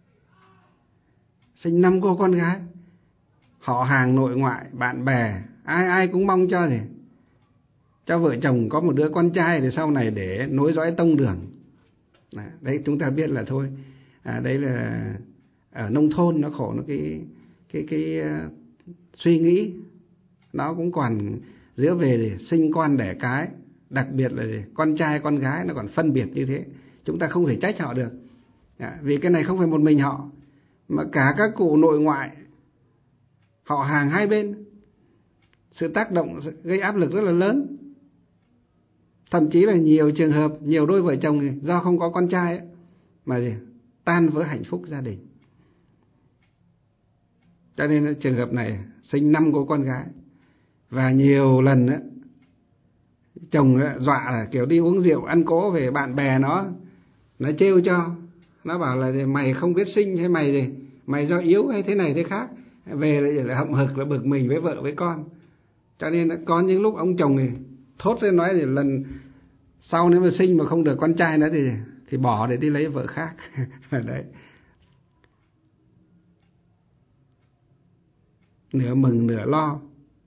sinh 5 cô con gái, họ hàng nội ngoại bạn bè ai cũng mong cho vợ chồng có một đứa con trai để sau này để nối dõi tông đường. Đấy, chúng ta biết là thôi, đấy là ở nông thôn nó khổ, nó cái suy nghĩ nó cũng còn giữa về để sinh con đẻ cái, đặc biệt là con trai con gái nó còn phân biệt như thế. Chúng ta không thể trách họ được, vì cái này không phải một mình họ, mà cả các cụ nội ngoại, họ hàng hai bên, sự tác động gây áp lực rất là lớn. Thậm chí là nhiều trường hợp, nhiều đôi vợ chồng do không có con trai ấy, mà tan vỡ hạnh phúc gia đình. Cho nên trường hợp này sinh 5 cô con gái, và nhiều lần ấy, chồng dọa là kiểu đi uống rượu ăn cỗ về, bạn bè nó trêu cho, nó bảo là mày không biết sinh hay mày do yếu hay thế này thế khác, về lại hậm hực là bực mình với vợ với con. Cho nên có những lúc ông chồng này thốt lên nói thì lần sau nếu mà sinh mà không được con trai nữa thì bỏ để đi lấy vợ khác. Đấy. Nửa mừng nửa lo.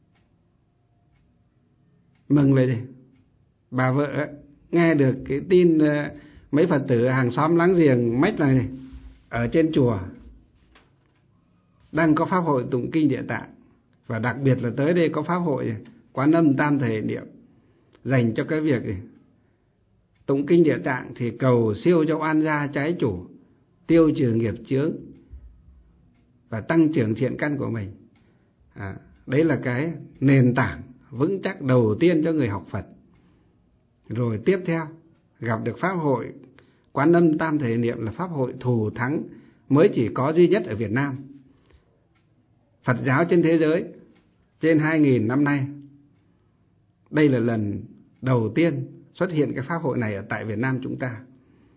Mừng là gì? Bà vợ ấy, nghe được cái tin mấy Phật tử hàng xóm láng giềng mách này ở trên chùa đang có pháp hội tụng kinh Địa Tạng, và đặc biệt là tới đây có pháp hội Quán Âm Tam Thể Niệm dành cho cái việc tụng kinh Địa Tạng thì cầu siêu cho oan gia trái chủ, tiêu trừ nghiệp chướng và tăng trưởng thiện căn của mình. Đấy là cái nền tảng vững chắc đầu tiên cho người học Phật. Rồi tiếp theo gặp được pháp hội Quán Âm Tam Thể Niệm là pháp hội thù thắng, mới chỉ có duy nhất ở Việt Nam. Phật giáo trên thế giới trên 2.000 năm nay, đây là lần đầu tiên xuất hiện cái pháp hội này ở tại Việt Nam chúng ta.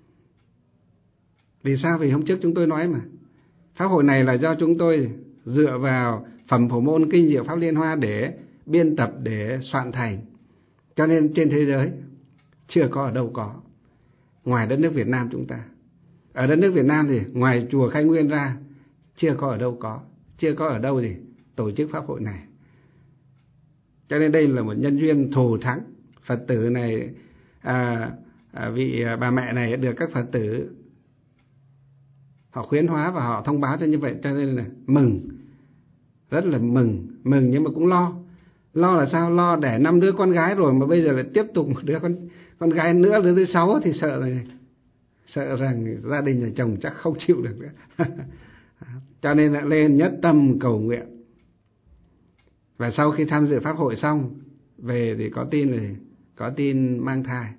Vì sao? Vì hôm trước chúng tôi nói mà, pháp hội này là do chúng tôi dựa vào Phẩm Phổ Môn Kinh Diệu Pháp Liên Hoa để biên tập, để soạn thành. Cho nên trên thế giới chưa có ở đâu có, ngoài đất nước Việt Nam chúng ta. Ở đất nước Việt Nam thì ngoài chùa Khai Nguyên ra chưa có ở đâu có, chưa có ở đâu gì tổ chức pháp hội này. Cho nên đây là một nhân duyên thù thắng. Phật tử này, vị bà mẹ này được các Phật tử họ khuyến hóa và họ thông báo cho như vậy, cho nên là mừng, rất là mừng nhưng mà cũng lo là sao? Lo đẻ 5 đứa con gái rồi mà bây giờ lại tiếp tục một đứa con gái nữa, đứa thứ 6 thì sợ rằng gia đình nhà chồng chắc không chịu được nữa. Cho nên lại lên nhất tâm cầu nguyện. Và sau khi tham dự pháp hội xong về thì có tin mang thai.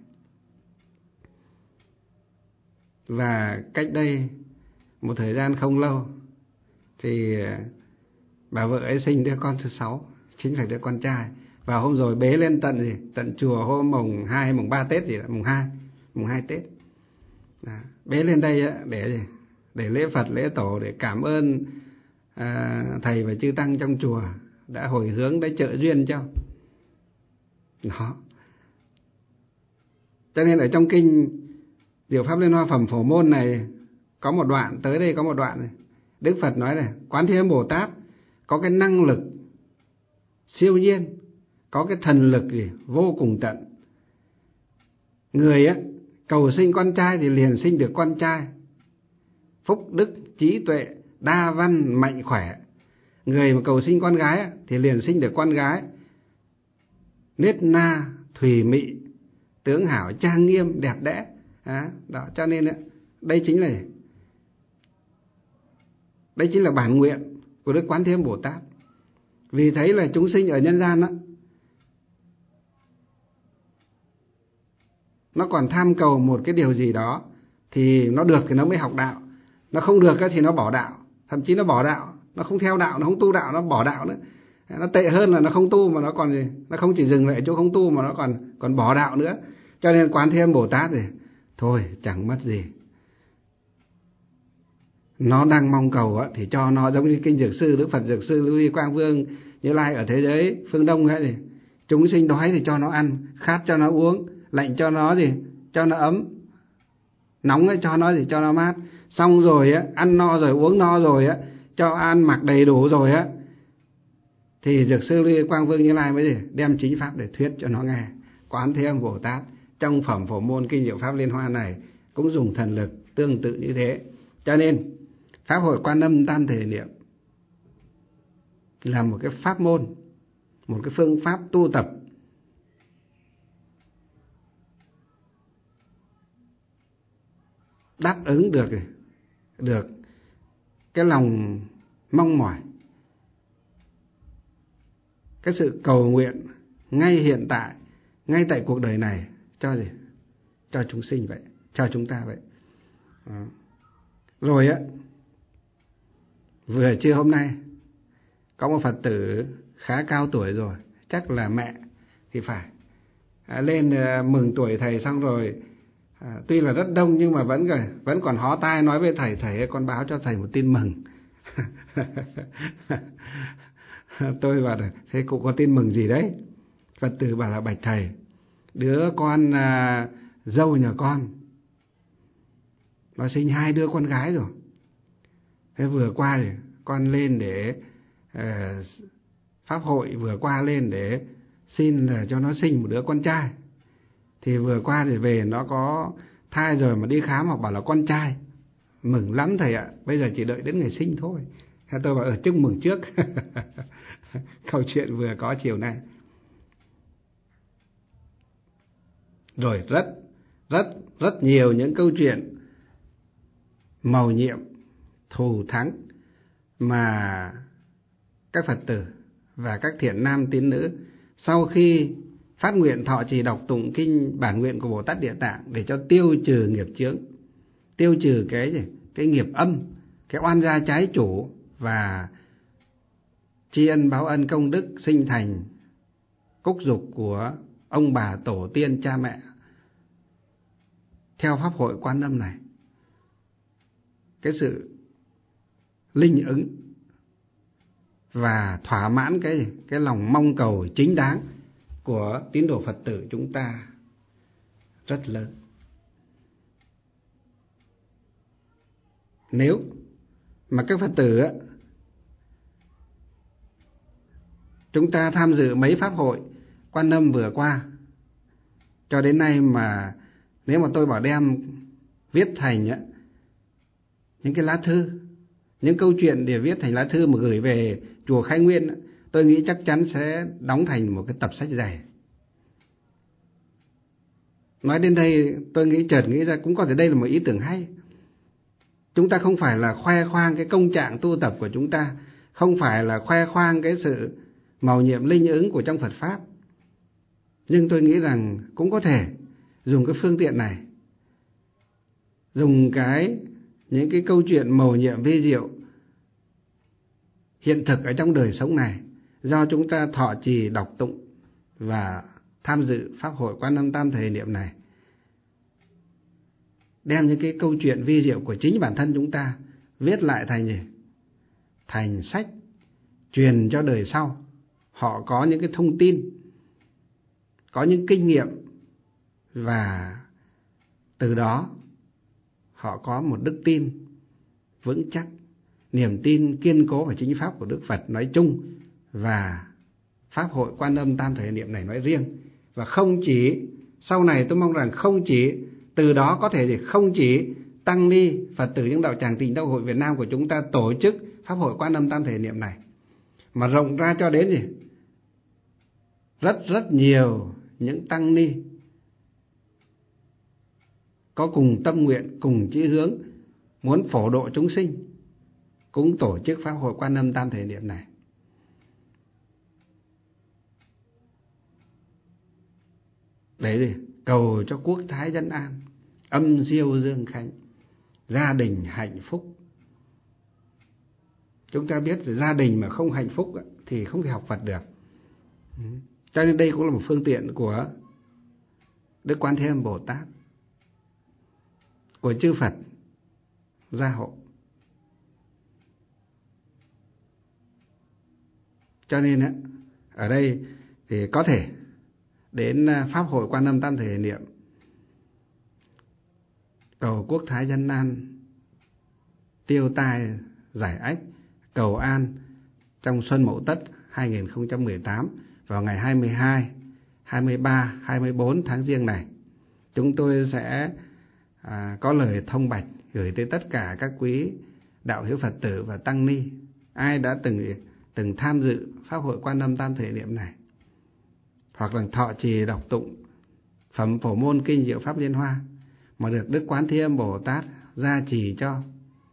Và cách đây một thời gian không lâu thì bà vợ ấy sinh đứa con thứ 6, chính là đứa con trai. Và hôm rồi bế lên tận chùa hôm mùng 2, mùng 3 Tết gì đó, mùng 2 Tết. Bế lên đây để lễ Phật, lễ Tổ, để cảm ơn thầy và chư tăng trong chùa đã hồi hướng, đã trợ duyên cho. Đó. Cho nên ở trong kinh Diệu Pháp Liên Hoa Phẩm Phổ Môn này có một đoạn, tới đây có một đoạn này, Đức Phật nói này, Quán Thế Âm Bồ Tát có cái năng lực siêu nhiên, có cái thần lực vô cùng tận. Người cầu sinh con trai thì liền sinh được con trai, phúc đức trí tuệ đa văn mạnh khỏe. Người mà cầu sinh con gái thì liền sinh được con gái nết na thùy mị, tướng hảo trang nghiêm đẹp đẽ. Đó, cho nên đây chính là bản nguyện của Đức Quán Thế Âm Bồ Tát. Vì thấy là chúng sinh ở nhân gian nó còn tham cầu một cái điều gì đó, thì nó được thì nó mới học đạo, nó không được thì nó bỏ đạo. Thậm chí nó bỏ đạo, nó không theo đạo, nó không tu đạo, nó bỏ đạo nữa. Nó tệ hơn là nó không tu, mà nó không chỉ dừng lại ở chỗ không tu mà nó còn bỏ đạo nữa. Cho nên Quán Thế Âm Bồ Tát thì thôi chẳng mất gì, nó đang mong cầu thì cho nó, giống như kinh Dược Sư, Đức Phật Dược Sư Lưu Ly Quang Vương Như Lai ở thế giới phương Đông ấy, thì chúng sinh đói thì cho nó ăn, khát cho nó uống, lạnh cho nó cho nó ấm, nóng cho nó cho nó mát. Xong rồi ăn no rồi, uống no rồi cho ăn mặc đầy đủ rồi thì Dược Sư Lưu Ly Quang Vương Như Lai mới đem chính pháp để thuyết cho nó nghe. Quán Thế Âm Bồ Tát trong Phẩm Phổ Môn Kinh Diệu Pháp Liên Hoa này cũng dùng thần lực tương tự như thế. Cho nên pháp hội Quan Âm Tam Thể Niệm là một cái pháp môn, một cái phương pháp tu tập đáp ứng được cái lòng mong mỏi, cái sự cầu nguyện ngay hiện tại, ngay tại cuộc đời này cho gì? Cho chúng sinh vậy, cho chúng ta vậy. Đó. Rồi á, vừa trưa hôm nay có một Phật tử khá cao tuổi rồi, chắc là mẹ thì phải, lên mừng tuổi thầy xong rồi, tuy là rất đông nhưng mà vẫn còn hó tai nói với thầy: thầy con báo cho thầy một tin mừng. Tôi bảo là thế cụ có tin mừng gì đấy? Phật tử bảo là: bạch thầy, đứa con dâu nhà con nó sinh 2 đứa con gái rồi. Thế vừa qua thì con lên để pháp hội, vừa qua lên để xin là cho nó sinh một đứa con trai. Thì vừa qua thì về nó có thai rồi mà đi khám, họ bảo là con trai. Mừng lắm thầy ạ, bây giờ chỉ đợi đến ngày sinh thôi. Thế tôi bảo chúc mừng trước. Câu chuyện vừa có chiều nay. Rồi rất nhiều những câu chuyện mầu nhiệm, thù thắng mà các Phật tử và các thiện nam tín nữ sau khi phát nguyện thọ trì đọc tụng kinh bản nguyện của Bồ Tát Địa Tạng để cho tiêu trừ nghiệp chướng, tiêu trừ cái nghiệp âm, cái oan gia trái chủ, và tri ân báo ân công đức sinh thành cúc dục của ông bà tổ tiên cha mẹ theo pháp hội Quan Âm này. Cái sự linh ứng và thỏa mãn cái lòng mong cầu chính đáng của tín đồ Phật tử chúng ta rất lớn. Nếu mà các Phật tử á, chúng ta tham dự mấy pháp hội Quan Âm vừa qua cho đến nay, mà nếu mà tôi bảo đem viết thành á, những cái lá thư, những câu chuyện để viết thành lá thư mà gửi về chùa Khai Nguyên, tôi nghĩ chắc chắn sẽ đóng thành một cái tập sách dày. Nói đến đây tôi chợt nghĩ ra cũng có thể đây là một ý tưởng hay. Chúng ta không phải là khoe khoang cái công trạng tu tập của chúng ta, không phải là khoe khoang cái sự mầu nhiệm linh ứng của trong Phật Pháp, nhưng tôi nghĩ rằng cũng có thể dùng cái phương tiện này, dùng những cái câu chuyện mầu nhiệm vi diệu hiện thực ở trong đời sống này, do chúng ta thọ trì đọc tụng và tham dự pháp hội Quan Âm Tam Thể Niệm này, đem những cái câu chuyện vi diệu của chính bản thân chúng ta viết lại thành sách, truyền cho đời sau. Họ có những cái thông tin, có những kinh nghiệm, và từ đó họ có một đức tin vững chắc, niềm tin kiên cố vào chính pháp của Đức Phật nói chung và pháp hội Quan Âm Tam Thể Niệm này nói riêng. Và không chỉ sau này, tôi mong rằng không chỉ từ đó có thể không chỉ tăng ni Phật tử những đạo tràng Tịnh Tông Hội Việt Nam của chúng ta tổ chức pháp hội Quan Âm Tam Thể Niệm này, mà rộng ra cho đến rất nhiều những tăng ni có cùng tâm nguyện, cùng chí hướng muốn phổ độ chúng sinh cũng tổ chức pháp hội Quan Âm Tam Thể Niệm này. Đấy, cầu cho quốc thái dân an, âm diêu dương khánh, gia đình hạnh phúc. Chúng ta biết là gia đình mà không hạnh phúc thì không thể học Phật được. Cho nên đây cũng là một phương tiện của Đức Quan Thế Âm Bồ Tát, của chư Phật gia hộ. Cho nên ở đây thì có thể đến pháp hội Quan Âm Tam Thể Niệm, cầu quốc thái dân an, tiêu tai giải ách, cầu an trong Xuân Mậu Tất 2018 vào ngày 22, 23, 24 tháng Giêng này. Chúng tôi sẽ có lời thông bạch gửi tới tất cả các quý đạo hữu Phật tử và tăng ni, ai đã từng tham dự pháp hội Quan Âm Tam Thể Niệm này, hoặc là thọ trì đọc tụng phẩm Phổ Môn Kinh Diệu Pháp Liên Hoa mà được Đức Quán Thế Âm Bồ Tát gia trì cho,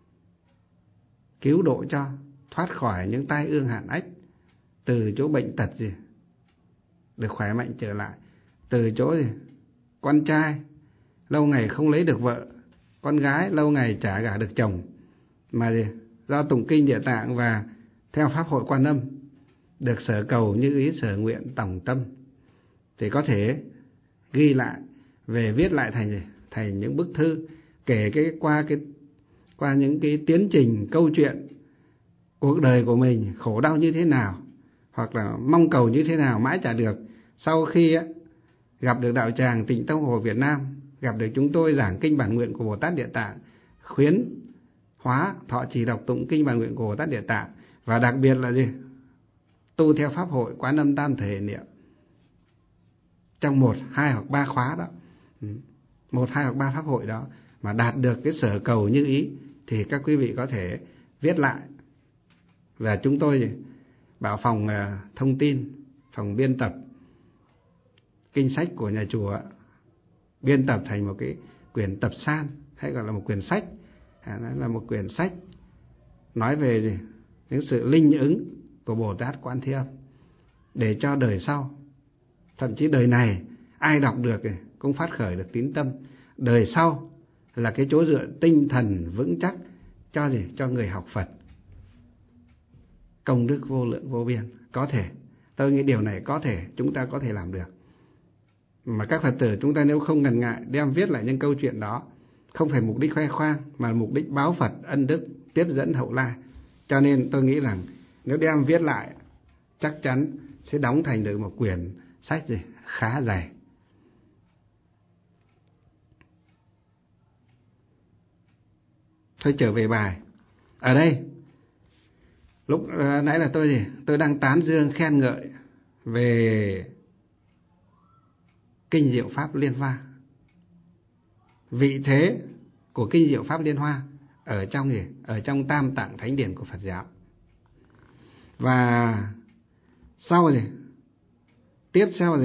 cứu độ cho, thoát khỏi những tai ương hạn ách, từ chỗ bệnh tật gì được khỏe mạnh trở lại, từ chỗ gì con trai lâu ngày không lấy được vợ, con gái lâu ngày chả gả được chồng, mà gì do tụng kinh Địa Tạng và theo pháp hội Quan Âm được sở cầu như ý sở nguyện tòng tâm, thì có thể ghi lại về viết lại thành những bức thư, kể qua những cái tiến trình câu chuyện cuộc đời của mình khổ đau như thế nào, hoặc là mong cầu như thế nào mãi chả được. Sau khi gặp được đạo tràng Tịnh Tông Hồ Việt Nam, gặp được chúng tôi giảng kinh bản nguyện của Bồ Tát Địa Tạng, khuyến hóa thọ trì đọc tụng kinh bản nguyện của Bồ Tát Địa Tạng, và đặc biệt là gì tu theo pháp hội Quán Âm Tam Thể Niệm trong 1, 2 hoặc 3 khóa đó, 1, 2 hoặc 3 pháp hội đó mà đạt được cái sở cầu như ý, thì các quý vị có thể viết lại, và chúng tôi bảo phòng thông tin, phòng biên tập kinh sách của nhà chùa biên tập thành một cái quyển tập san, hay gọi là một quyển sách, nó là một quyển sách nói về những sự linh ứng của Bồ Tát Quan Thế Âm, để cho đời sau, thậm chí đời này ai đọc được cũng phát khởi được tín tâm, đời sau là cái chỗ dựa tinh thần vững chắc cho người học Phật. Công đức vô lượng vô biên, có thể, tôi nghĩ điều này có thể, chúng ta có thể làm được. Mà các Phật tử chúng ta nếu không ngần ngại đem viết lại những câu chuyện đó, không phải mục đích khoe khoang, mà mục đích báo Phật ân đức, tiếp dẫn hậu lai. Cho nên tôi nghĩ rằng nếu đem viết lại, chắc chắn sẽ đóng thành được một quyển sách khá dày. Thôi trở về bài. Ở đây lúc nãy là tôi đang tán dương khen ngợi về kinh Diệu Pháp Liên Hoa, vị thế của kinh Diệu Pháp Liên Hoa ở trong Tam Tạng Thánh Điển của Phật giáo. Và sau tiếp theo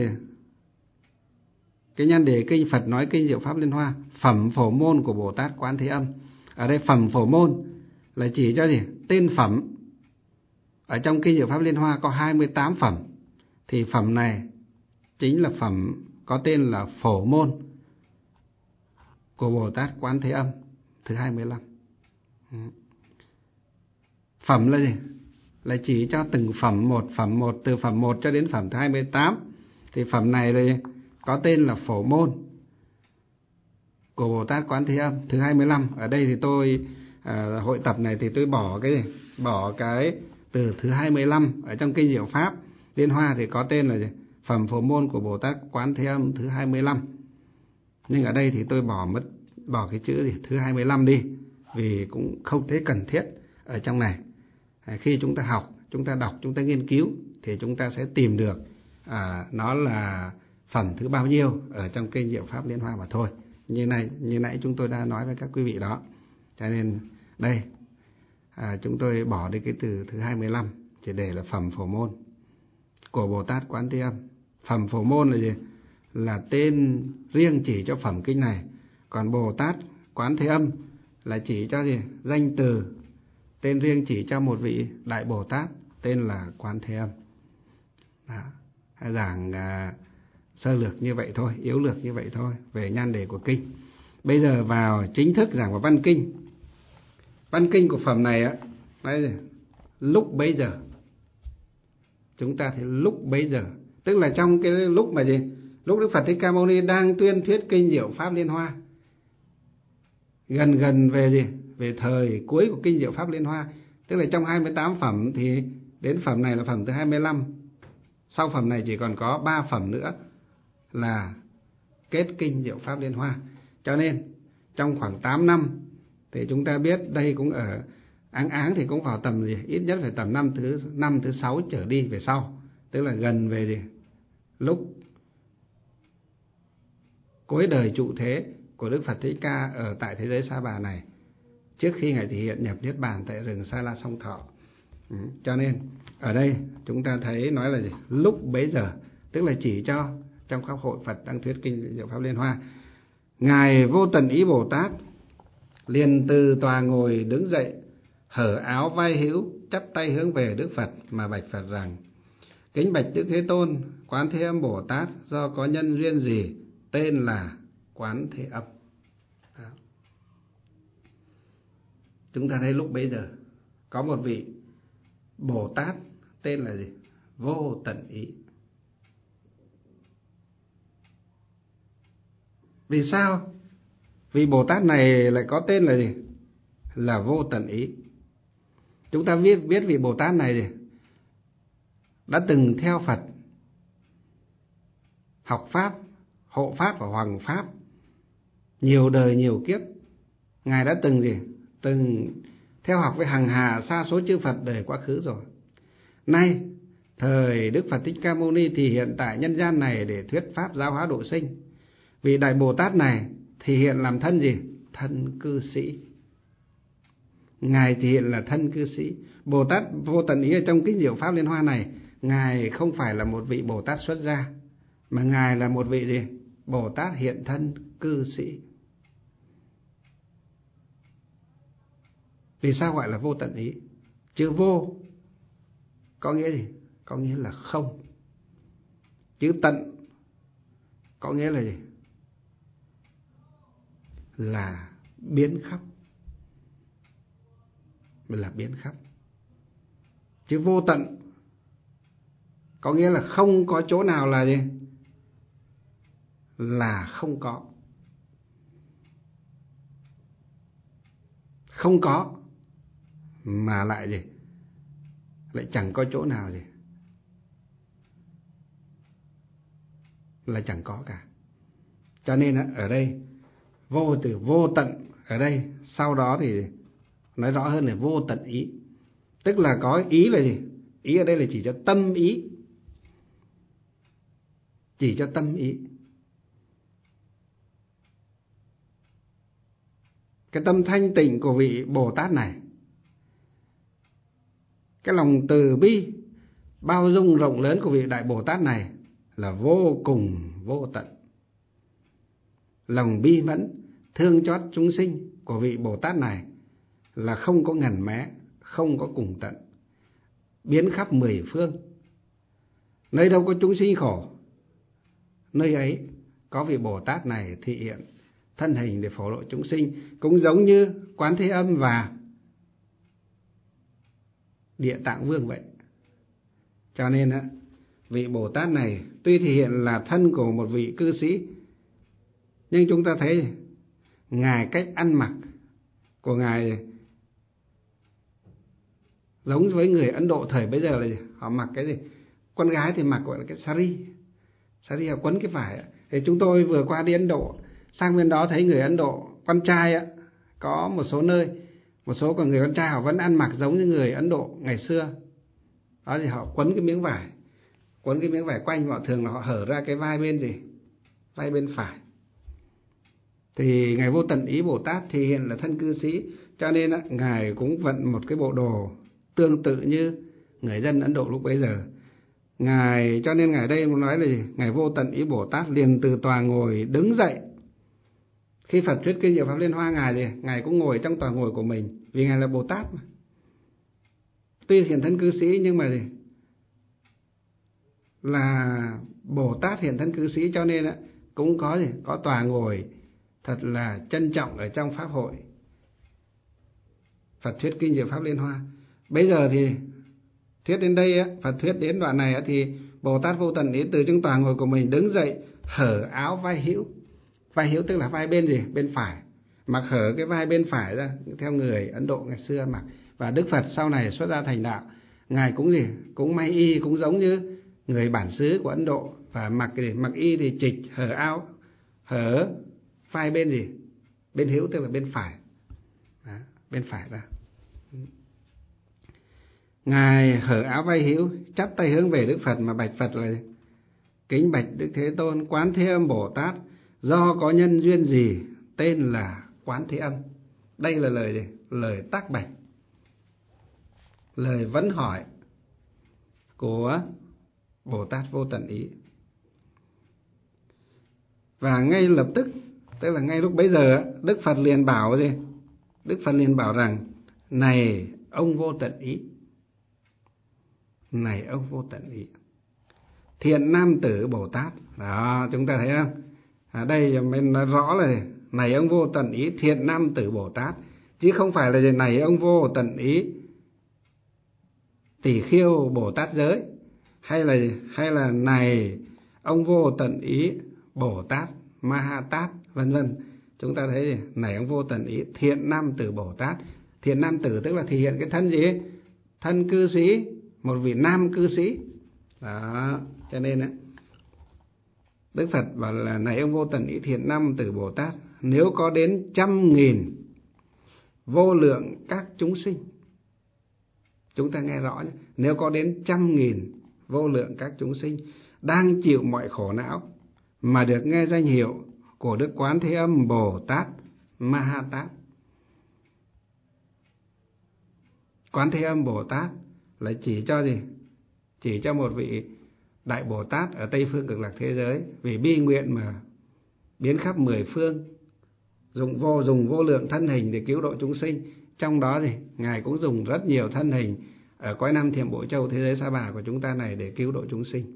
cái nhan đề kinh Phật nói kinh Diệu Pháp Liên Hoa, phẩm phổ môn của Bồ Tát Quán Thế Âm. Ở đây phẩm phổ môn là chỉ cho tên phẩm. Ở trong kinh Diệu Pháp Liên Hoa có 28 phẩm, thì phẩm này chính là phẩm có tên là phổ môn của Bồ Tát Quán Thế Âm thứ 25. Phẩm là gì? Là chỉ cho từng phẩm một, từ phẩm 1 cho đến phẩm thứ 28. Thì phẩm này có tên là phổ môn của Bồ Tát Quán Thế Âm thứ 25. Ở đây thì tôi hội tập này thì tôi bỏ cái từ thứ 25 ở trong kinh Diệu Pháp Liên Hoa thì có tên là phẩm phổ môn của Bồ Tát Quán Thế Âm thứ 25. Nhưng ở đây thì tôi bỏ cái chữ thứ 25 đi, vì cũng không thấy cần thiết ở trong này. Khi chúng ta học, chúng ta đọc, chúng ta nghiên cứu thì chúng ta sẽ tìm được nó là phẩm thứ bao nhiêu ở trong kinh Diệu Pháp Liên Hoa mà thôi. Như nãy chúng tôi đã nói với các quý vị đó. Cho nên đây chúng tôi bỏ đi cái từ thứ 25 chỉ để là phẩm phổ môn của Bồ Tát Quán Thế Âm. Phẩm phổ môn là gì? Là tên riêng chỉ cho phẩm kinh này. Còn Bồ Tát Quán Thế Âm là chỉ cho danh từ, tên riêng chỉ cho một vị Đại Bồ Tát tên là Quán Thế Âm. Giảng sơ lược như vậy thôi, yếu lược như vậy thôi về nhan đề của kinh. Bây giờ vào chính thức giảng vào văn kinh. Văn kinh của phẩm này lúc bấy giờ. Chúng ta thấy lúc bấy giờ, tức là trong cái lúc mà lúc Đức Phật Thích Ca Mâu Ni đang tuyên thuyết kinh Diệu Pháp Liên Hoa, gần về thời cuối của kinh Diệu Pháp Liên Hoa, tức là trong 28 phẩm thì đến phẩm này là phẩm thứ 25. Sau phẩm này chỉ còn có 3 phẩm nữa là kết kinh Diệu Pháp Liên Hoa. Cho nên trong khoảng 8 năm thì chúng ta biết đây cũng ở áng thì cũng vào tầm ít nhất phải tầm năm thứ 6 trở đi về sau, tức là gần về lúc cuối đời trụ thế của Đức Phật Thích Ca ở tại thế giới Sa Bà này, trước khi Ngài thể hiện nhập Niết Bàn tại rừng Sa La Song Thọ. Cho nên ở đây chúng ta thấy nói là lúc bấy giờ, tức là chỉ cho trong các hội Phật đang thuyết kinh Diệu Pháp Liên Hoa, Ngài Vô Tận Ý Bồ Tát liền từ tòa ngồi đứng dậy, hở áo vai hữu, chắp tay hướng về Đức Phật mà bạch Phật rằng: Kính bạch Đức Thế Tôn, Quán Thế Âm Bồ Tát do có nhân duyên gì tên là Quán Thế Âm? Đó. Chúng ta thấy lúc bấy giờ có một vị Bồ Tát tên là gì? Vô Tận Ý. Vì sao vị Bồ Tát này lại có tên là gì? Là Vô Tận Ý. Chúng ta biết vị Bồ Tát này gì? Đã từng theo Phật học Pháp, hộ Pháp và Hoằng Pháp nhiều đời nhiều kiếp. Ngài đã từng gì? Từng theo học với hằng hà sa số chư Phật đời quá khứ rồi. Nay thời Đức Phật Thích Ca Mâu Ni thì hiện tại nhân gian này để thuyết pháp giáo hóa độ sinh. Vị Đại Bồ Tát này thì hiện làm thân gì? Thân cư sĩ. Ngài thì hiện là thân cư sĩ. Bồ Tát Vô Tận Ý ở trong kinh Diệu Pháp Liên Hoa này, Ngài không phải là một vị Bồ Tát xuất gia, mà Ngài là một vị gì? Bồ Tát hiện thân cư sĩ. Vì sao gọi là Vô Tận Ý? Chữ vô có nghĩa gì? Có nghĩa là không. Chữ tận có nghĩa là gì? Là biến khắp. Là biến khắp. Chữ vô tận có nghĩa là không có chỗ nào là gì? Là không có. Không có mà lại gì? Lại chẳng có chỗ nào gì? Là chẳng có cả. Cho nên ở đây vô từ vô tận ở đây, sau đó thì nói rõ hơn là vô tận ý. Tức là có ý là gì? Ý ở đây là chỉ cho tâm ý. Chỉ cho tâm ý. Cái tâm thanh tịnh của vị Bồ Tát này, cái lòng từ bi bao dung rộng lớn của vị Đại Bồ Tát này là vô cùng vô tận. Lòng bi mẫn thương chót chúng sinh của vị Bồ Tát này là không có ngần mé, không có cùng tận, biến khắp mười phương. Nơi đâu có chúng sinh khổ, nơi ấy có vị Bồ Tát này thị hiện thân hình để phổ lộ chúng sinh. Cũng giống như Quán Thế Âm và Địa Tạng Vương vậy. Cho nên vị Bồ Tát này tuy thể hiện là thân của một vị cư sĩ, nhưng chúng ta thấy Ngài cách ăn mặc của Ngài giống với người Ấn Độ thời bấy giờ là gì? Họ mặc cái gì? Con gái thì mặc gọi là cái sari. Sari là quấn cái vải. Thì chúng tôi vừa qua đi Ấn Độ, sang bên đó thấy người Ấn Độ, con trai có một số nơi, một số còn người con trai họ vẫn ăn mặc giống như người Ấn Độ ngày xưa. Đó thì họ quấn cái miếng vải. Quấn cái miếng vải quanh, họ thường là họ hở ra cái vai bên gì? Vai bên phải. Thì Ngài Vô Tận Ý Bồ Tát thì hiện là thân cư sĩ, cho nên Ngài cũng vận một cái bộ đồ tương tự như người dân Ấn Độ lúc bấy giờ. Ngài, cho nên Ngài đây muốn nói là gì? Ngài Vô Tận Ý Bồ Tát liền từ tòa ngồi đứng dậy. Khi Phật thuyết kinh Diệu Pháp Liên Hoa, Ngài cũng ngồi trong tòa ngồi của mình, vì Ngài là Bồ Tát mà. Tuy hiện thân cư sĩ nhưng mà gì? Là Bồ Tát hiện thân cư sĩ, cho nên cũng có gì? Có tòa ngồi thật là trân trọng ở trong pháp hội Phật thuyết kinh Diệu Pháp Liên Hoa. Bây giờ thì thuyết đến đây, Phật thuyết đến đoạn này thì Bồ Tát Vô Tận Ý từ trong tòa ngồi của mình đứng dậy, hở áo vai hữu. Vai hữu tức là vai bên gì? Bên phải. Mặc hở cái vai bên phải ra, theo người Ấn Độ ngày xưa mặc. Và Đức Phật sau này xuất gia thành đạo, Ngài cũng gì? Cũng may y, cũng giống như người bản xứ của Ấn Độ. Và mặc y thì trịch, hở áo, hở vai bên gì? Bên hữu tức là bên phải. Đó, bên phải ra. Ngài hở áo vai hữu, chắp tay hướng về Đức Phật mà bạch Phật là: Kính bạch Đức Thế Tôn, Quán Thế Âm Bồ Tát do có nhân duyên gì tên là Quán Thế Âm? Đây là lời gì? Lời tác bạch, lời vấn hỏi của Bồ Tát Vô Tận Ý. Và ngay lập tức, tức là ngay lúc bấy giờ, Đức Phật liền bảo gì? Đức Phật liền bảo rằng: này ông vô tận ý, này ông vô tận ý, Thiện Nam Tử Bồ Tát. Đó, chúng ta thấy không? Ở đây mình nói rõ là này ông vô tận ý Thiện Nam Tử Bồ Tát, chứ không phải là này ông vô tận ý Tỷ Khiêu Bồ Tát giới, hay là này ông vô tận ý Bồ Tát Ma Ha Tát, vân vân. Chúng ta thấy này ông vô tận ý Thiện Nam Tử Bồ Tát. Thiện Nam Tử tức là thể hiện cái thân gì? Thân cư sĩ, một vị nam cư sĩ. Đó, cho nên đấy, Đức Phật bảo là này ông vô tận ý Thiện Nam Tử Bồ Tát, nếu có đến 100.000 vô lượng các chúng sinh. Chúng ta nghe rõ nhé, nếu có đến 100.000 vô lượng các chúng sinh đang chịu mọi khổ não mà được nghe danh hiệu của Đức Quán Thế Âm Bồ Tát Ma Ha Tát. Quán Thế Âm Bồ Tát là chỉ cho gì? Chỉ cho một vị Đại Bồ Tát ở Tây Phương Cực Lạc thế giới, vì bi nguyện mà biến khắp 10 phương, dùng vô lượng thân hình để cứu độ chúng sinh. Trong đó thì Ngài cũng dùng rất nhiều thân hình ở cõi Nam Thiểm Bộ Châu, thế giới Sa Bà của chúng ta này, để cứu độ chúng sinh.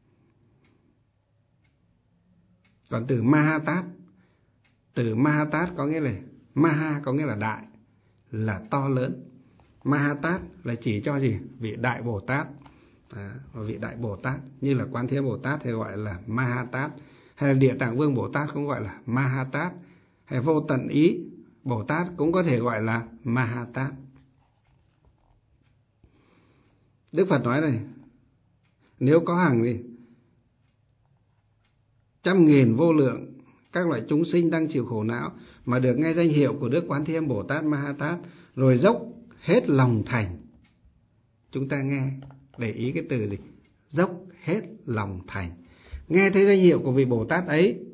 Còn từ Ma Ha Tát, từ Ma Ha Tát có nghĩa là Ma Ha có nghĩa là đại, là to lớn. Ma Ha Tát là chỉ cho gì? Vị Đại Bồ Tát. Vị Đại Bồ Tát như là Quán Thế Bồ Tát thì gọi là Ma Ha Tát, hay là Địa Tạng Vương Bồ Tát cũng gọi là Ma Ha Tát, hay Vô Tận Ý Bồ Tát cũng có thể gọi là Ma Ha Tát. Đức Phật nói này, nếu có hàng gì 100.000 vô lượng các loại chúng sinh đang chịu khổ não mà được nghe danh hiệu của Đức Quán Thế Âm Bồ Tát Ma Ha Tát, rồi dốc hết lòng thành. Chúng ta nghe để ý cái từ gì? Dốc hết lòng thành. Nghe thấy danh hiệu của vị Bồ Tát ấy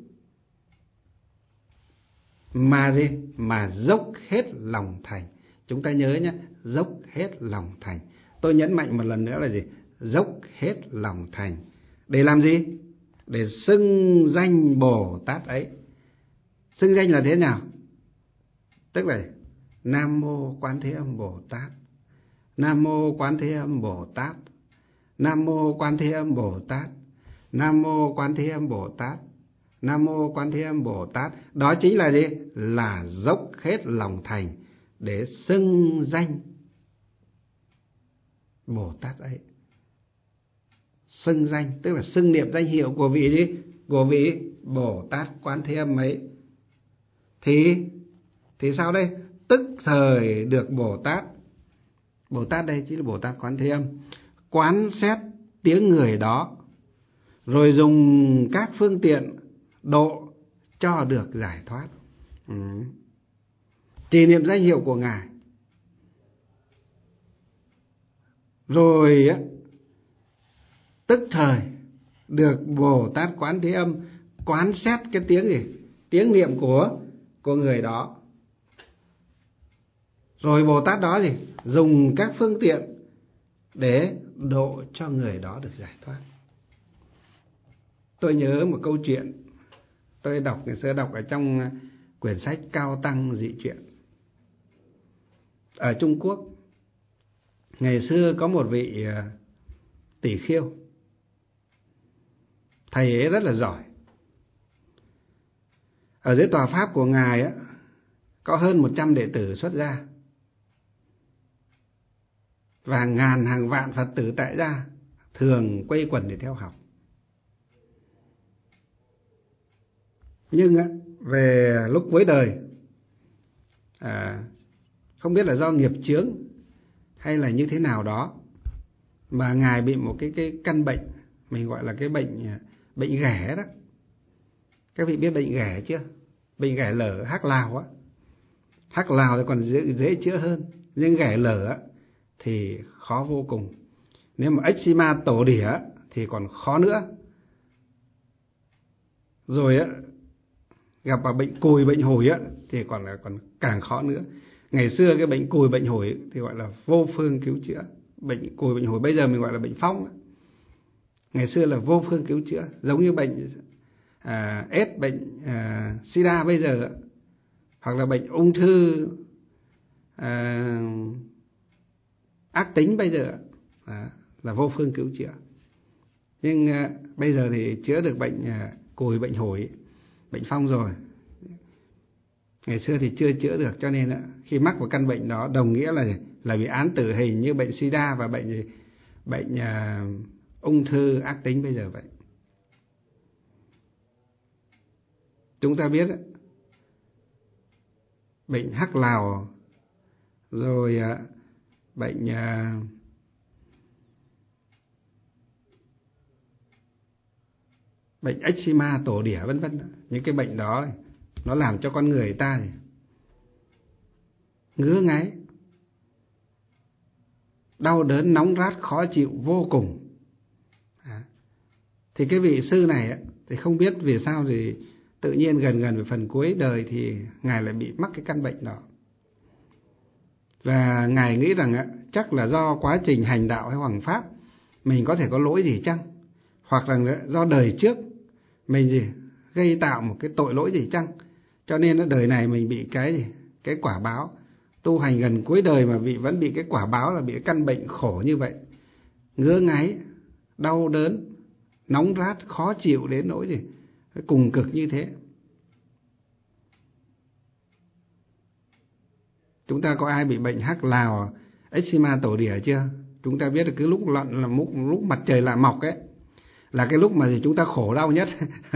mà gì? Mà dốc hết lòng thành. Chúng ta nhớ nhé, dốc hết lòng thành. Tôi nhấn mạnh một lần nữa là gì? Dốc hết lòng thành. Để làm gì? Để xưng danh Bồ Tát ấy. Xưng danh là thế nào? Tức là Nam Mô Quán Thế Âm Bồ Tát, Nam Mô Quán Thế Âm Bồ Tát, Nam Mô Quán Thế Âm Bồ Tát, Nam Mô Quán Thế Âm Bồ Tát, Nam Mô Quán Thế Âm Bồ Tát. Đó chính là gì? Là dốc hết lòng thành để xưng danh Bồ Tát ấy. Xưng danh tức là xưng niệm danh hiệu của vị gì? Của vị Bồ Tát Quán Thế Âm ấy. Thì sao đây? Tức thời được Bồ Tát đây chính là Bồ Tát Quán Thế Âm, quán xét tiếng người đó, rồi dùng các phương tiện độ cho được giải thoát. Trì niệm danh hiệu của Ngài, rồi tức thời được Bồ Tát Quán Thế Âm quán xét cái tiếng gì? Tiếng niệm của người đó. Rồi Bồ Tát đó gì? Dùng các phương tiện để độ cho người đó được giải thoát. Tôi nhớ một câu chuyện tôi ngày xưa đọc ở trong quyển sách Cao Tăng Dị Truyện. Ở Trung Quốc, ngày xưa có một vị tỷ khiêu. Thầy ấy rất là giỏi. Ở dưới tòa pháp của Ngài á, có hơn 100 đệ tử xuất gia, và ngàn hàng vạn Phật tử tại gia thường quây quần để theo học. Nhưng về lúc cuối đời, không biết là do nghiệp chướng hay là như thế nào đó, mà Ngài bị một cái căn bệnh, mình gọi là cái bệnh ghẻ đó. Các vị biết bệnh ghẻ chưa? Bệnh ghẻ lở hắc lào á. Hắc lào thì còn dễ chữa hơn, nhưng ghẻ lở á thì khó vô cùng. Nếu mà eczema tổ đỉa thì còn khó nữa. Rồi á, gặp vào bệnh cùi bệnh hủi á thì còn càng khó nữa. Ngày xưa cái bệnh cùi bệnh hủi thì gọi là vô phương cứu chữa. Bệnh cùi bệnh hủi bây giờ mình gọi là bệnh phong á. Ngày xưa là vô phương cứu chữa, giống như bệnh AIDS, bệnh SIDA bây giờ, hoặc là bệnh ung thư ác tính bây giờ là vô phương cứu chữa. Nhưng bây giờ thì chữa được bệnh cùi, bệnh hủi, bệnh phong rồi. Ngày xưa thì chưa chữa được, cho nên khi mắc vào căn bệnh đó đồng nghĩa là bị án tử hình, như bệnh sida và bệnh ung thư ác tính bây giờ vậy. Chúng ta biết bệnh hắc lào, rồi bệnh eczema, tổ đỉa vân vân. Những cái bệnh đó nó làm cho con người ta ngứa ngáy, đau đớn, nóng rát, khó chịu vô cùng. Thì cái vị sư này thì không biết vì sao thì tự nhiên gần về phần cuối đời thì ngài lại bị mắc cái căn bệnh đó. Và ngài nghĩ rằng chắc là do quá trình hành đạo hay hoằng pháp mình có thể có lỗi gì chăng, hoặc là do đời trước mình gây tạo một cái tội lỗi gì chăng, cho nên đời này mình bị cái quả báo. Tu hành gần cuối đời mà vẫn bị cái quả báo là bị cái căn bệnh khổ như vậy, ngứa ngáy, đau đớn, nóng rát, khó chịu đến nỗi cùng cực như thế. Chúng ta có ai bị bệnh hắc lào, eczema, tổ đỉa chưa? Chúng ta biết là cứ lúc mặt trời lạ mọc là cái lúc mà chúng ta khổ đau nhất.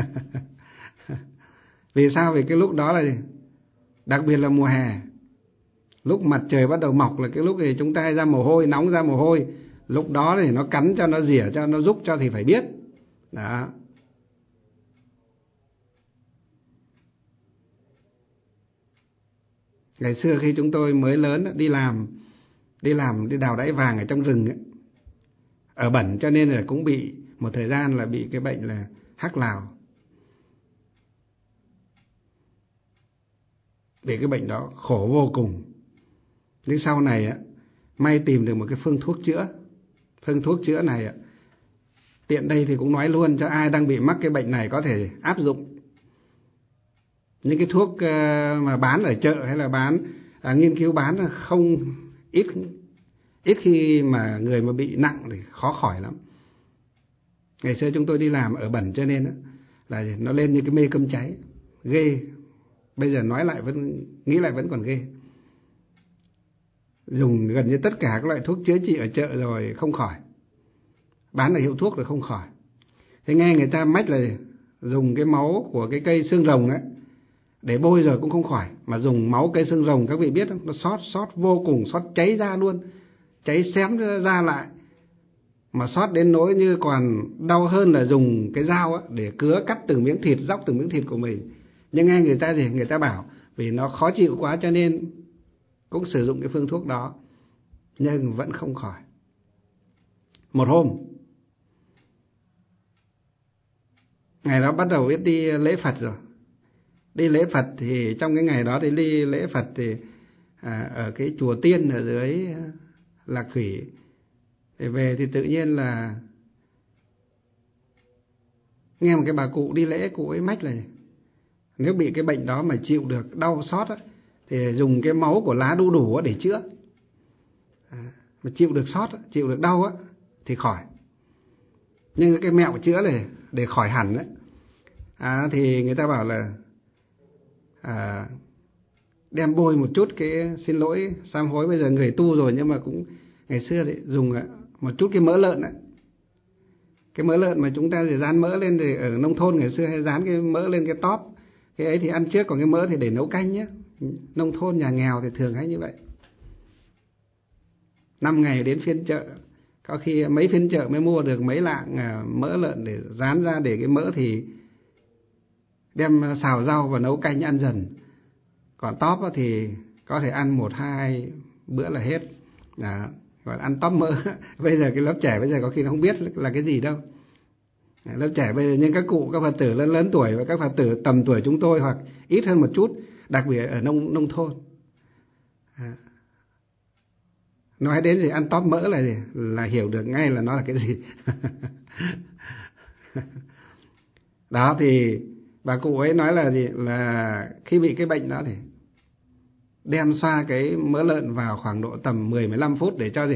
Vì sao? Vì cái lúc đó là đặc biệt là mùa hè, lúc mặt trời bắt đầu mọc là cái lúc thì chúng ta ra mồ hôi, nóng ra mồ hôi. Lúc đó thì nó cắn cho, nó rỉa cho, nó rúc cho thì phải biết. Đó. Ngày xưa khi chúng tôi mới lớn đi đào đáy vàng ở trong rừng ở bẩn, cho nên là cũng bị một thời gian là bị cái bệnh là hắc lào. Vì cái bệnh đó khổ vô cùng. Nhưng sau này may tìm được một cái phương thuốc chữa. Phương thuốc chữa này tiện đây thì cũng nói luôn cho ai đang bị mắc cái bệnh này có thể áp dụng. Những cái thuốc mà bán ở chợ hay là nghiên cứu bán không ít khi mà người mà bị nặng thì khó khỏi lắm. Ngày xưa chúng tôi đi làm ở bẩn cho nên là nó lên như cái mê cơm cháy, ghê. Bây giờ nói lại nghĩ lại vẫn còn ghê. Dùng gần như tất cả các loại thuốc chữa trị ở chợ rồi không khỏi, bán là hiệu thuốc rồi không khỏi. Thế nghe người ta mách là dùng cái máu của cái cây xương rồng để bôi rồi cũng không khỏi, mà dùng máu cây xương rồng các vị biết không, nó xót vô cùng, xót cháy ra luôn, cháy xém ra lại, mà xót đến nỗi như còn đau hơn là dùng cái dao để cứa cắt từng miếng thịt, róc từng miếng thịt của mình. Nhưng nghe người ta bảo vì nó khó chịu quá cho nên cũng sử dụng cái phương thuốc đó, nhưng vẫn không khỏi. Một hôm, ngày đó bắt đầu biết đi lễ Phật rồi. Đi lễ Phật thì trong cái ngày đó thì đi lễ Phật thì ở cái chùa Tiên ở dưới Lạc Thủy. Để về thì tự nhiên là nghe một cái bà cụ đi lễ, cụ ấy mách là nếu bị cái bệnh đó mà chịu được đau xót thì dùng cái máu của lá đu đủ để chữa. Mà chịu được xót, chịu được đau thì khỏi. Nhưng cái mẹo chữa này để khỏi hẳn thì người ta bảo là đem bôi một chút cái, xin lỗi sám hối bây giờ người tu rồi, nhưng mà cũng ngày xưa thì dùng một chút cái mỡ lợn cái mỡ lợn mà chúng ta thì rán mỡ lên, thì ở nông thôn ngày xưa hay rán cái mỡ lên cái tóp, cái ấy thì ăn trước, còn cái mỡ thì để nấu canh nhé. Nông thôn nhà nghèo thì thường hay như vậy. 5 ngày đến phiên chợ, có khi mấy phiên chợ mới mua được mấy lạng mỡ lợn để rán ra, để cái mỡ thì đem xào rau và nấu canh ăn dần. Còn tóp thì có thể ăn 1-2 bữa là hết. Gọi là ăn tóp mỡ. Bây giờ cái lớp trẻ bây giờ có khi nó không biết là cái gì đâu. Lớp trẻ bây giờ, nhưng các cụ, các Phật tử lớn tuổi và các Phật tử tầm tuổi chúng tôi hoặc ít hơn một chút, đặc biệt ở nông thôn, nói đến gì ăn tóp mỡ là hiểu được ngay là nó là cái gì. Đó thì bà cụ ấy nói là gì, là khi bị cái bệnh đó thì đem xoa cái mỡ lợn vào khoảng độ tầm 10-15 phút để cho gì?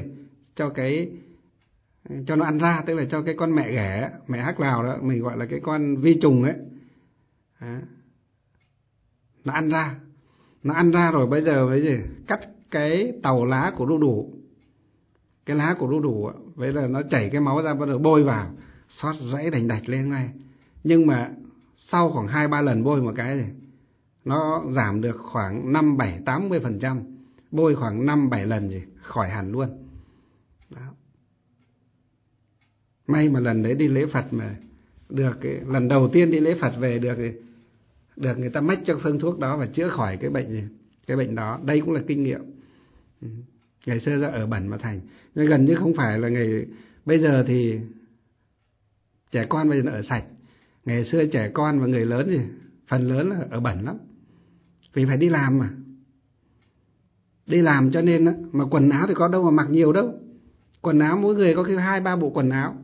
Cho nó ăn ra, tức là cho cái con mẹ ghẻ, mẹ hắc lào đó, mình gọi là cái con vi trùng ấy. Đó. Nó ăn ra rồi bây giờ với gì? Cắt cái tàu lá của đu đủ. Cái lá của đu đủ vậy là nó chảy cái máu ra, bắt đầu bôi vào, xót dãy đành đạch lên ngay. Nhưng mà sau khoảng 2-3 lần bôi một cái thì nó giảm được khoảng 5-7-80%. Bôi khoảng 5-7 lần thì khỏi hẳn luôn. Đó. May mà lần đấy đi lễ Phật mà được cái lần đầu tiên đi lễ Phật về được người ta mách cho phương thuốc đó và chữa khỏi cái bệnh đó. Đây cũng là kinh nghiệm. Ngày xưa do ở bẩn mà thành. Nhưng gần như không phải là bây giờ thì trẻ con bây giờ nó ở sạch. Ngày xưa trẻ con và người lớn thì phần lớn là ở bẩn lắm. Vì phải đi làm mà. Đi làm cho nên mà quần áo thì có đâu mà mặc nhiều đâu. Quần áo mỗi người có khi 2-3 bộ quần áo.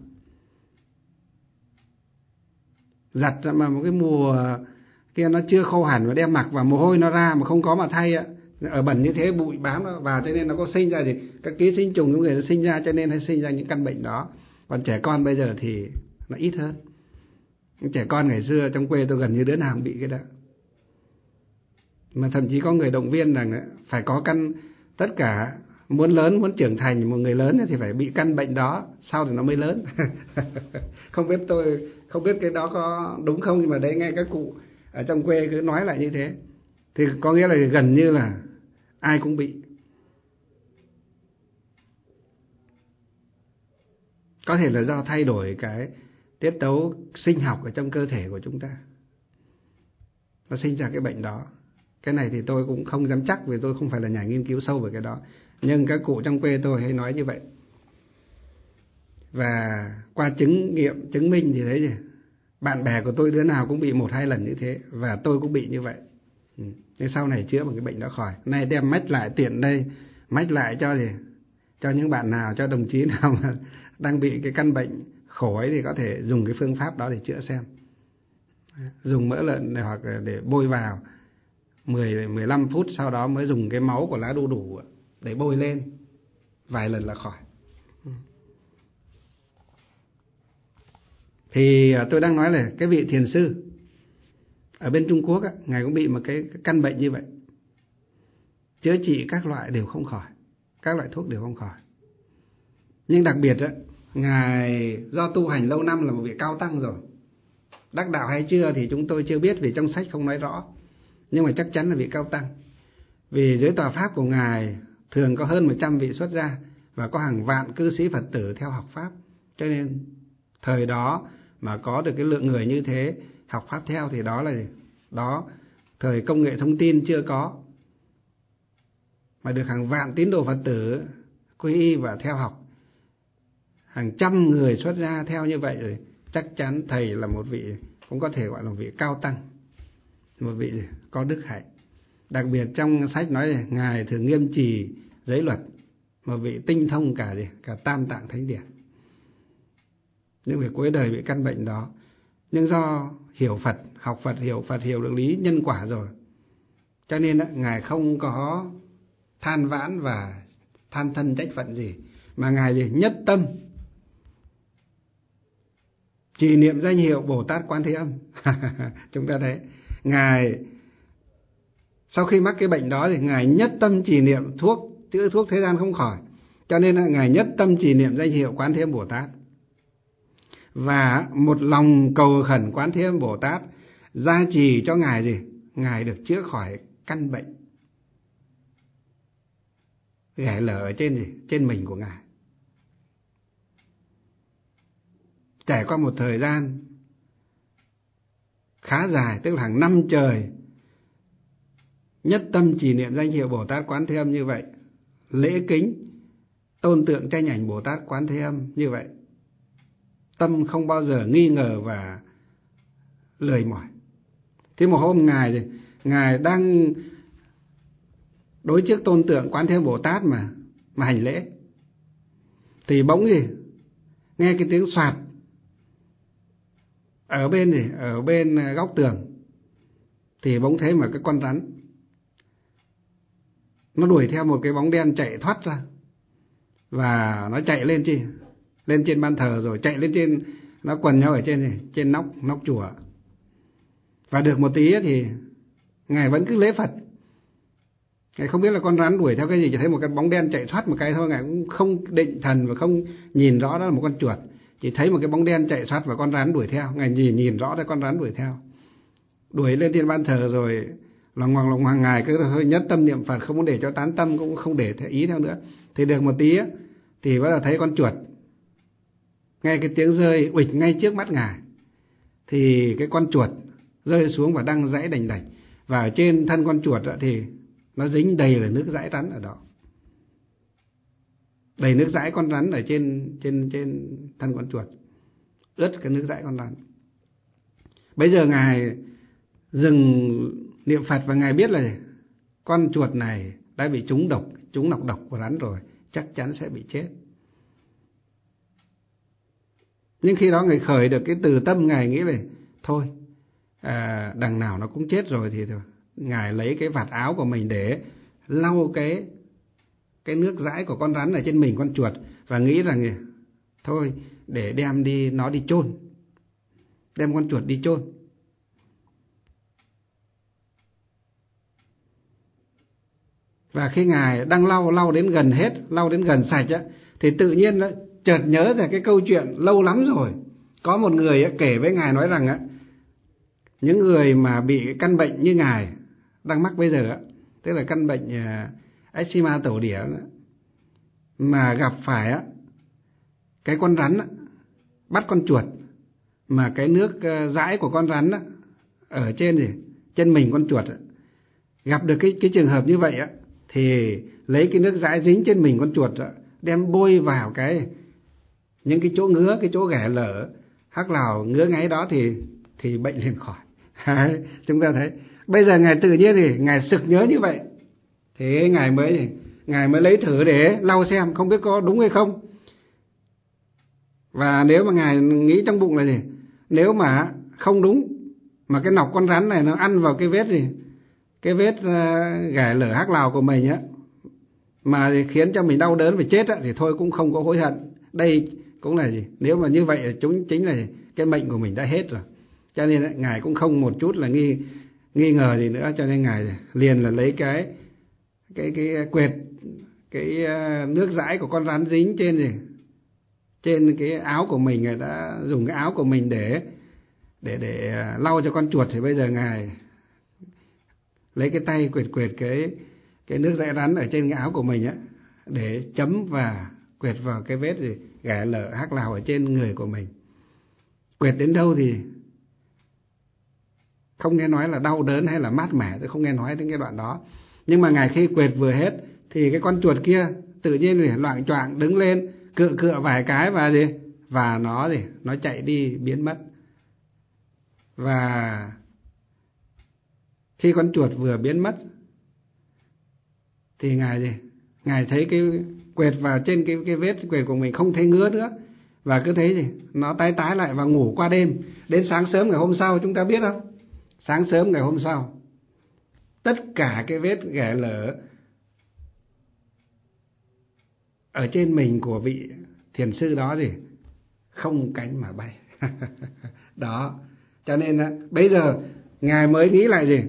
Giặt mà một cái mùa kia nó chưa khô hẳn mà đem mặc và mồ hôi nó ra mà không có mà thay ạ. Ở bẩn như thế bụi bám nó vào cho nên nó có sinh ra gì các ký sinh trùng trong người nó sinh ra, cho nên hay sinh ra những căn bệnh đó. Còn trẻ con bây giờ thì nó ít hơn. Những trẻ con ngày xưa trong quê tôi gần như đứa nào cũng bị cái đó. Mà thậm chí có người động viên rằng phải có tất cả muốn lớn, muốn trưởng thành một người lớn thì phải bị căn bệnh đó, sau thì nó mới lớn. Không biết cái đó có đúng không, nhưng mà đấy nghe các cụ ở trong quê cứ nói lại như thế. Thì có nghĩa là gần như là ai cũng bị. Có thể là do thay đổi cái tiết tấu sinh học ở trong cơ thể của chúng ta, nó sinh ra cái bệnh đó. Cái này thì tôi cũng không dám chắc vì tôi không phải là nhà nghiên cứu sâu về cái đó. Nhưng các cụ trong quê tôi hay nói như vậy. Và qua chứng nghiệm, chứng minh thì thấy gì? Bạn bè của tôi đứa nào cũng bị 1-2 lần như thế. Và tôi cũng bị như vậy. Nhưng sau này chữa bằng cái bệnh đó khỏi. Nay đem mách lại tiện đây. Mách lại cho gì? Cho những bạn nào, cho đồng chí nào mà đang bị cái căn bệnh khổ ấy thì có thể dùng cái phương pháp đó để chữa xem. Dùng mỡ lợn hoặc để bôi vào 10-15 phút, sau đó mới dùng cái máu của lá đu đủ để bôi lên, vài lần là khỏi. Thì tôi đang nói là cái vị thiền sư ở bên Trung Quốc ngài cũng bị một cái căn bệnh như vậy. Chữa trị các loại đều không khỏi, các loại thuốc đều không khỏi. Nhưng đặc biệt ngài do tu hành lâu năm là một vị cao tăng rồi. Đắc đạo hay chưa thì chúng tôi chưa biết vì trong sách không nói rõ. Nhưng mà chắc chắn là vị cao tăng. Vì dưới tòa pháp của ngài thường có hơn 100 vị xuất gia và có hàng vạn cư sĩ Phật tử theo học pháp. Cho nên thời đó mà có được cái lượng người như thế học pháp theo thì đó là gì? Đó, thời công nghệ thông tin chưa có, mà được hàng vạn tín đồ Phật tử quy y và theo học, hàng trăm người xuất gia theo như vậy rồi, chắc chắn thầy là một vị cũng có thể gọi là một vị cao tăng, một vị có đức hạnh. Đặc biệt trong sách nói là ngài thường nghiêm trì giới luật, một vị tinh thông cả Tam Tạng Thánh Điển. Nhưng về cuối đời bị căn bệnh đó. Nhưng do hiểu Phật, học Phật, hiểu được lý nhân quả rồi, cho nên ngài không có than vãn và than thân trách phận gì, mà ngài nhất tâm trì niệm danh hiệu Bồ Tát Quan Thế Âm. Chúng ta thấy ngài sau khi mắc cái bệnh đó thì ngài nhất tâm trì niệm chữa thuốc thế gian không khỏi, cho nên là ngài nhất tâm trì niệm danh hiệu Quán Thế Âm Bồ Tát, và một lòng cầu khẩn Quán Thế Âm Bồ Tát gia trì cho ngài ngài được chữa khỏi căn bệnh ghẻ lở ở trên mình của ngài. Trải qua một thời gian khá dài, tức là hàng năm trời nhất tâm trì niệm danh hiệu Bồ Tát Quán Thế Âm như vậy, lễ kính tôn tượng tranh ảnh Bồ Tát Quán Thế Âm như vậy, tâm không bao giờ nghi ngờ và lười mỏi. Thế một hôm ngài đang đối trước tôn tượng Quán Thế Âm Bồ Tát mà hành lễ, thì bỗng nghe cái tiếng xoạt ở bên góc tường, thì bỗng thấy mà cái con rắn nó đuổi theo một cái bóng đen chạy thoát ra, và nó chạy lên trên ban thờ, rồi chạy lên trên, nó quần nhau ở trên nóc chùa. Và được một tí thì ngài vẫn cứ lễ Phật. Ngài không biết là con rắn đuổi theo cái gì, chỉ thấy một cái bóng đen chạy thoát một cái thôi. Ngài cũng không định thần và không nhìn rõ đó là một con chuột, chỉ thấy một cái bóng đen chạy thoát và con rắn đuổi theo. Ngài nhìn rõ thấy con rắn đuổi theo, đuổi lên trên ban thờ, rồi lòng hoàng ngài cứ hơi nhất tâm niệm Phật, không muốn để cho tán tâm, cũng không để ý theo nữa. Thì được một tí thì bắt đầu thấy con chuột, nghe cái tiếng rơi uịch ngay trước mắt ngài, thì cái con chuột rơi xuống và đang giãy đành đạch, và ở trên thân con chuột thì nó dính đầy là nước dãi rắn ở đó, đầy nước dãi con rắn ở trên thân con chuột, ướt cái nước dãi con rắn. Bây giờ ngài dừng niệm Phật và ngài biết là con chuột này đã bị trúng nọc độc của rắn rồi, chắc chắn sẽ bị chết. Nhưng khi đó ngài khởi được cái từ tâm, ngài nghĩ là thôi, đằng nào nó cũng chết rồi thì thôi. Ngài lấy cái vạt áo của mình để lau cái nước dãi của con rắn ở trên mình con chuột, và nghĩ rằng thôi để đem nó đi chôn, đem con chuột đi chôn. Và khi ngài đang lau đến gần hết, lau đến gần sạch thì tự nhiên chợt nhớ ra cái câu chuyện lâu lắm rồi. Có một người kể với ngài, nói rằng những người mà bị căn bệnh như ngài đang mắc bây giờ, tức là căn bệnh eczema tổ đỉa, mà gặp phải cái con rắn bắt con chuột, mà cái nước dãi của con rắn ở trên mình con chuột, gặp được cái trường hợp như vậy thì lấy cái nước dãi dính trên mình con chuột đem bôi vào những cái chỗ ngứa, cái chỗ ghẻ lở, hắc lào ngứa ngáy đó thì bệnh liền khỏi. Chúng ta thấy bây giờ ngài tự nhiên thì ngài sực nhớ như vậy, thế ngài mới lấy thử để lau xem không biết có đúng hay không. Và nếu mà ngài nghĩ trong bụng là gì, nếu mà không đúng, mà cái nọc con rắn này nó ăn vào cái vết ghẻ lở hắc lào của mình mà khiến cho mình đau đớn và chết thì thôi cũng không có hối hận. Đây cũng là gì, nếu mà như vậy chúng chính là cái mệnh của mình đã hết rồi. Cho nên ngài cũng không một chút là nghi ngờ gì nữa, cho nên ngài liền là lấy cái quệt cái nước dãi của con rắn dính trên cái áo của mình. Ngài đã dùng cái áo của mình để lau cho con chuột, thì bây giờ ngài lấy cái tay quệt cái nước dãi rắn ở trên cái áo của mình để chấm và quệt vào cái vết ghẻ lở hắc lào ở trên người của mình. Quệt đến đâu thì không nghe nói là đau đớn hay là mát mẻ, tôi không nghe nói đến cái đoạn đó. Nhưng mà ngài khi quệt vừa hết thì cái con chuột kia tự nhiên loạng choạng đứng lên, cựa vài cái và nó chạy đi biến mất. Và khi con chuột vừa biến mất thì ngài thấy cái quệt vào trên cái vết quệt của mình không thấy ngứa nữa, và cứ thấy nó tái lại và ngủ qua đêm. Đến sáng sớm ngày hôm sau, chúng ta biết không, sáng sớm ngày hôm sau tất cả cái vết ghẻ lở ở trên mình của vị thiền sư đó không cánh mà bay. Đó, cho nên bây giờ ngài mới nghĩ lại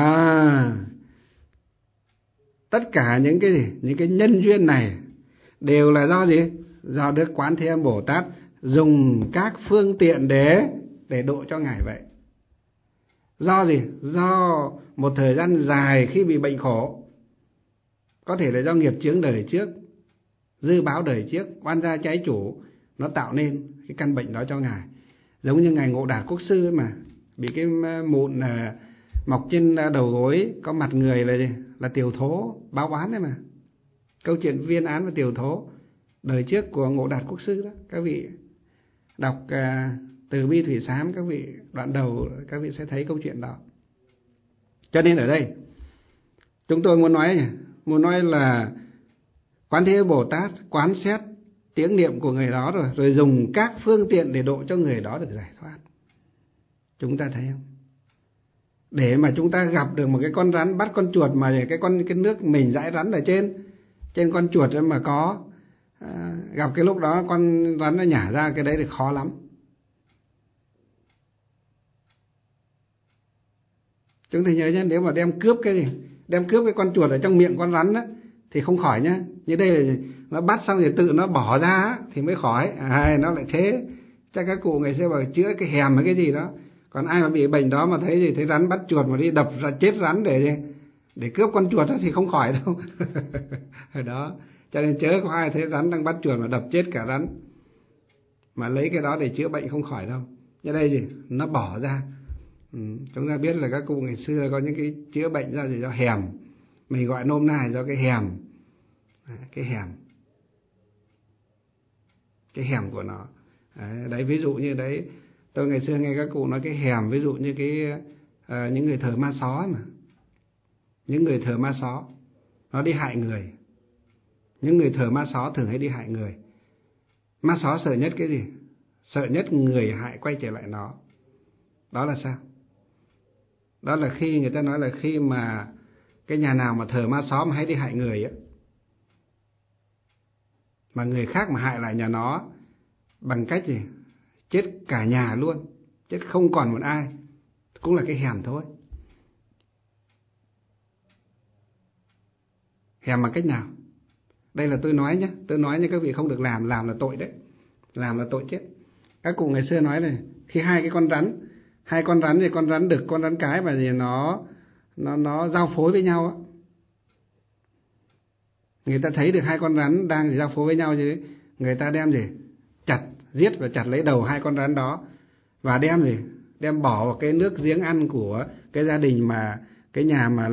tất cả những cái nhân duyên này đều là do do Đức Quán Thế Âm Bồ Tát dùng các phương tiện để độ cho ngài vậy. Do do một thời gian dài khi bị bệnh khổ, có thể là do nghiệp chướng đời trước, dư báo đời trước, oan gia trái chủ, nó tạo nên cái căn bệnh đó cho ngài. Giống như ngài Ngộ Đạt Quốc Sư mà bị cái mụn mọc trên đầu gối, có mặt người là Tiều Thố báo oán đấy mà. Câu chuyện viên án và Tiều Thố đời trước của Ngộ Đạt Quốc Sư đó, các vị đọc Từ Bi Thủy Sám, các vị đoạn đầu các vị sẽ thấy câu chuyện đó. Cho nên ở đây chúng tôi muốn nói là Quán Thế Âm Bồ Tát quán xét tiếng niệm của người đó rồi dùng các phương tiện để độ cho người đó được giải thoát. Chúng ta thấy không? Để mà chúng ta gặp được một cái con rắn bắt con chuột mà cái nước mình dãi rắn ở trên con chuột mà có gặp cái lúc đó con rắn nó nhả ra, cái đấy thì khó lắm. Chúng ta nhớ nhé, nếu mà đem cướp cái con chuột ở trong miệng con rắn á thì không khỏi nhá. Như đây là nó bắt xong rồi tự nó bỏ ra á, thì mới khỏi. Nó lại thế. Chắc các cụ ngày xưa bảo chữa cái hèm hay cái gì đó. Còn ai mà bị bệnh đó mà thấy rắn bắt chuột mà đi đập ra chết rắn để cướp con chuột đó thì không khỏi đâu. Đó, cho nên chớ có ai thấy rắn đang bắt chuột mà đập chết cả rắn mà lấy cái đó để chữa bệnh không khỏi đâu. Như đây nó bỏ ra. Chúng ta biết là các cụ ngày xưa có những cái chữa bệnh ra do hèm, mình gọi nôm na do cái hèm của nó. Đấy, ví dụ như đấy, tôi ngày xưa nghe các cụ nói cái hèm, ví dụ như những người thờ ma só mà, những người thờ ma só nó đi hại người. Những người thờ ma só thường hay đi hại người. Ma só sợ nhất cái gì? Sợ nhất người hại quay trở lại nó. Đó là sao? Đó là khi người ta nói là khi mà cái nhà nào mà thờ ma só mà hay đi hại người á, mà người khác mà hại lại nhà nó bằng cách gì? Chết cả nhà luôn, chết không còn một ai, cũng là cái hèm thôi. Hèm bằng cách nào? Đây là tôi nói nhé, tôi nói như các vị không được làm là tội đấy, làm là tội chết. Các cụ ngày xưa nói này, khi hai con rắn thì con rắn đực, con rắn cái và nó giao phối với nhau á, người ta thấy được hai con rắn đang giao phối với nhau chứ, người ta đem giết và chặt lấy đầu hai con rắn đó và đem bỏ vào cái nước giếng ăn của cái gia đình mà cái nhà mà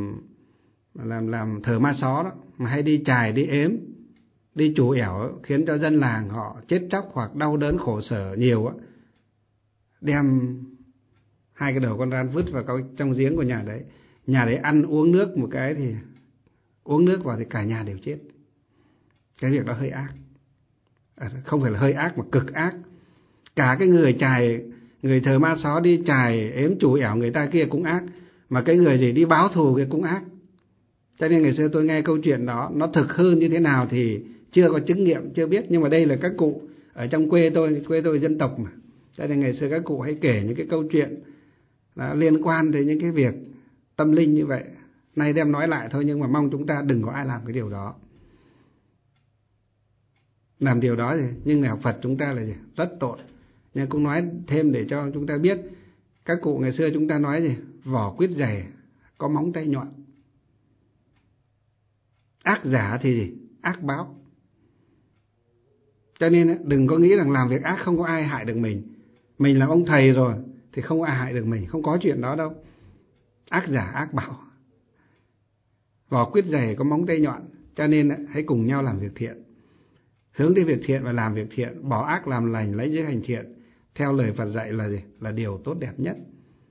làm thờ ma só đó, mà hay đi chài đi ếm đi chủ ẻo khiến cho dân làng họ chết chóc hoặc đau đớn khổ sở nhiều á, đem hai cái đầu con rắn vứt vào trong giếng của nhà đấy ăn uống nước một cái thì uống nước vào thì cả nhà đều chết. Cái việc đó hơi ác. Không phải là hơi ác mà cực ác. Cả cái người thờ ma só đi chài ếm chủ ẻo người ta kia cũng ác, mà cái người gì đi báo thù kia cũng ác. Cho nên ngày xưa tôi nghe câu chuyện đó, nó thực hư như thế nào thì chưa có chứng nghiệm, chưa biết. Nhưng mà đây là các cụ ở trong quê tôi dân tộc mà. Cho nên ngày xưa các cụ hay kể những cái câu chuyện liên quan đến những cái việc tâm linh như vậy. Nay đem nói lại thôi, nhưng mà mong chúng ta đừng có ai làm cái điều đó. Làm điều đó nhưng người học Phật chúng ta là rất tội. Nhưng cũng nói thêm để cho chúng ta biết, các cụ ngày xưa chúng ta nói vỏ quýt dày có móng tay nhọn. Ác giả thì ác báo. Cho nên đừng có nghĩ rằng làm việc ác không có ai hại được mình. Mình là ông thầy rồi thì không ai hại được mình, không có chuyện đó đâu. Ác giả ác báo. Vỏ quýt dày có móng tay nhọn. Cho nên hãy cùng nhau làm việc thiện, hướng đến việc thiện và làm việc thiện, bỏ ác làm lành, lấy giới hành thiện. Theo lời Phật dạy là điều tốt đẹp nhất.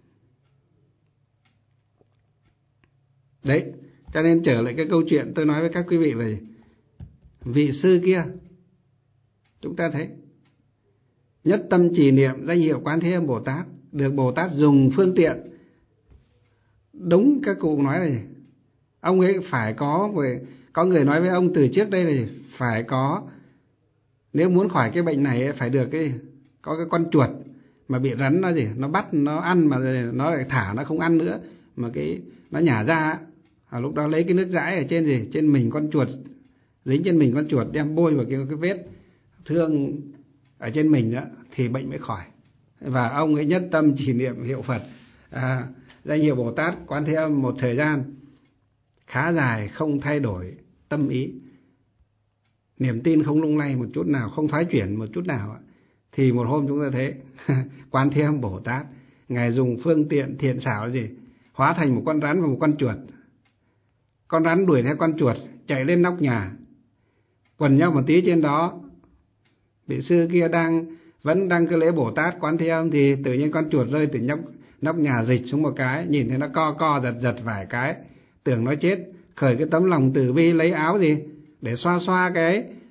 Đấy, cho nên trở lại cái câu chuyện tôi nói với các quý vị là vị sư kia, chúng ta thấy nhất tâm trì niệm danh hiệu Quán Thế Âm Bồ Tát, được Bồ Tát dùng phương tiện. Đúng các cụ nói là ông ấy phải có người nói với ông từ trước đây là phải có, nếu muốn khỏi cái bệnh này phải được có cái con chuột mà bị rắn nó bắt nó ăn mà nó lại thả nó không ăn nữa mà nó nhả ra, lúc đó lấy cái nước dãi ở trên mình con chuột, dính trên mình con chuột, đem bôi vào cái vết thương ở trên mình đó thì bệnh mới khỏi. Và ông ấy nhất tâm trì niệm hiệu Phật, danh hiệu Bồ Tát Quán Thế Âm một thời gian khá dài, không thay đổi tâm ý, niềm tin không lung lay một chút nào, không thoái chuyển một chút nào. Thì một hôm chúng ta thấy Quán Thế Âm Bồ Tát ngài dùng phương tiện thiện xảo hóa thành một con rắn và một con chuột. Con rắn đuổi theo con chuột chạy lên nóc nhà, quần nhau một tí trên đó. Vị sư kia vẫn đang cứ lễ Bồ Tát Quán Thế Âm thì tự nhiên con chuột rơi từ nóc nhà dịch xuống một cái, nhìn thấy nó co giật vài cái, tưởng nó chết, khởi cái tấm lòng từ bi lấy áo để xoa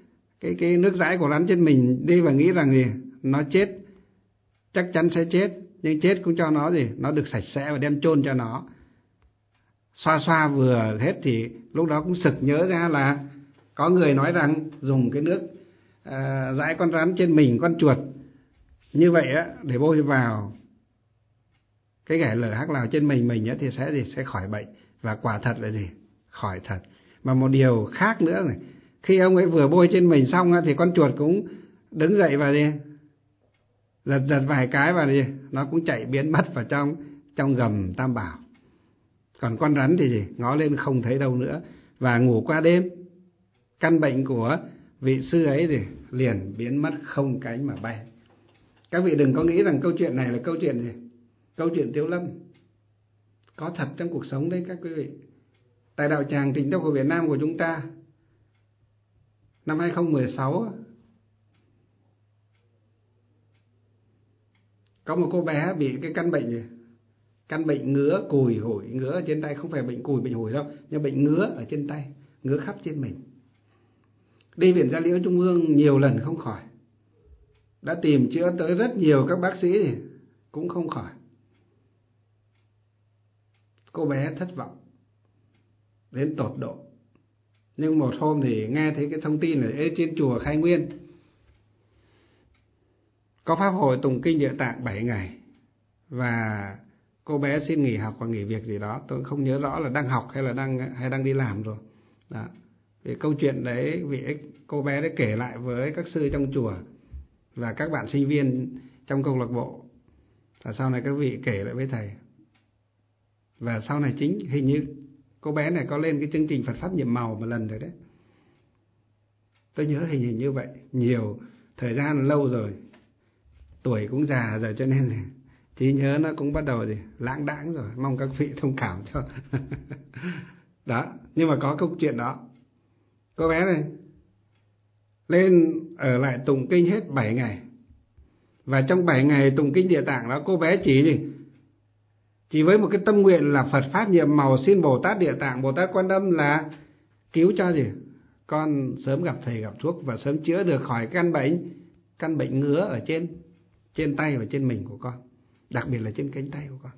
cái nước dãi của rắn trên mình đi và nghĩ rằng nó chết, chắc chắn sẽ chết. nhưng chết cũng cho nó gì, nó được sạch sẽ và đem chôn cho nó. Xoa xoa vừa hết thì lúc đó cũng sực nhớ ra là có người nói rằng dùng cái nước dãi con rắn trên mình con chuột như vậy á, để bôi vào cái ghẻ lở hắc lào trên mình á, thì sẽ khỏi bệnh. Và quả thật là gì, khỏi thật. Mà một điều khác nữa này, khi ông ấy vừa bôi trên mình xong á, thì con chuột cũng đứng dậy và gì, giật vài cái và gì, nó cũng chạy biến mất vào trong gầm Tam Bảo. Còn con rắn thì gì, ngó lên không thấy đâu nữa và ngủ qua đêm. Căn bệnh của vị sư ấy thì liền biến mất không cánh mà bay. Các vị đừng có nghĩ rằng câu chuyện này là câu chuyện gì, câu chuyện Tiếu Lâm. Có thật trong cuộc sống đấy các quý vị. Tại đạo tràng Tịnh Tông của Việt Nam của chúng ta, năm 2016 có một cô bé bị cái căn bệnh gì, căn bệnh ngứa cùi hủi, ngứa ở trên tay. Không phải bệnh cùi bệnh hủi đâu, nhưng bệnh ngứa ở trên tay, ngứa khắp trên mình. Đi viện Gia Liễu Trung ương nhiều lần không khỏi, đã tìm chữa tới rất nhiều các bác sĩ thì cũng không khỏi. Cô bé thất vọng đến tột độ. Nhưng một hôm thì nghe thấy cái thông tin ở trên chùa Khai Nguyên có pháp hội tụng kinh Địa Tạng 7 ngày, và cô bé xin nghỉ học và nghỉ việc gì đó, tôi không nhớ rõ là đang học hay đang đi làm rồi. Đó. Vì câu chuyện đấy, cô bé đấy kể lại với các sư trong chùa và các bạn sinh viên trong câu lạc bộ. Và sau này các vị kể lại với thầy. Và sau này chính hình như cô bé này có lên cái chương trình Phật Pháp Nhiệm Màu một lần rồi đấy. Tôi nhớ hình như vậy. Nhiều thời gian lâu rồi, tuổi cũng già rồi, cho nên trí nhớ nó cũng bắt đầu lãng đãng rồi. Mong các vị thông cảm cho. Đó, nhưng mà có câu chuyện đó. Cô bé này lên ở lại tụng kinh hết 7 ngày. Và trong 7 ngày tụng kinh Địa Tạng đó, cô bé chỉ với một cái tâm nguyện là Phật Pháp Nhiệm Màu, xin Bồ Tát Địa Tạng, Bồ Tát Quan Âm là cứu cho con sớm gặp thầy gặp thuốc và sớm chữa được khỏi căn bệnh ngứa ở trên tay và trên mình của con, đặc biệt là trên cánh tay của con.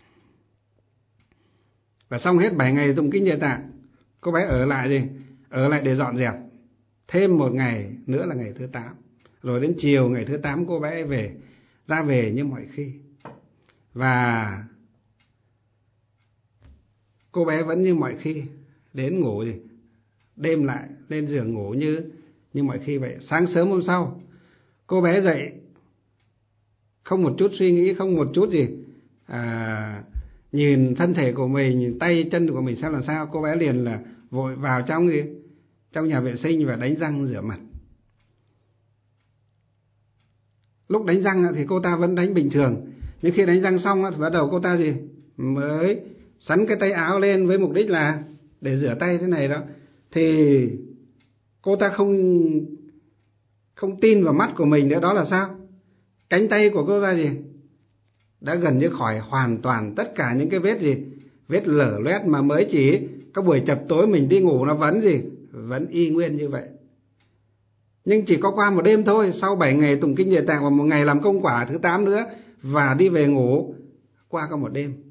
Và xong hết 7 ngày tụng kinh Địa Tạng, cô bé ở lại để dọn dẹp. Thêm một ngày nữa là ngày thứ 8. Rồi đến chiều ngày thứ 8 cô bé ra về như mọi khi. Và cô bé vẫn như mọi khi, đến ngủ đêm lại lên giường ngủ như mọi khi vậy. Sáng sớm hôm sau, cô bé dậy không một chút suy nghĩ, không một chút nhìn thân thể của mình, nhìn tay chân của mình xem là sao. Cô bé liền là vội vào trong nhà vệ sinh và đánh răng rửa mặt. Lúc đánh răng thì cô ta vẫn đánh bình thường, nhưng khi đánh răng xong thì bắt đầu cô ta mới sắn cái tay áo lên với mục đích là để rửa tay thế này đó. Thì cô ta không tin vào mắt của mình nữa. Đó là sao? Cánh tay của cô ta đã gần như khỏi hoàn toàn tất cả những cái vết lở loét mà mới chỉ các buổi chập tối mình đi ngủ nó vẫn y nguyên như vậy. Nhưng chỉ có qua một đêm thôi, sau 7 ngày tụng kinh Địa Tạng và một ngày làm công quả thứ 8 nữa và đi về ngủ, qua có một đêm,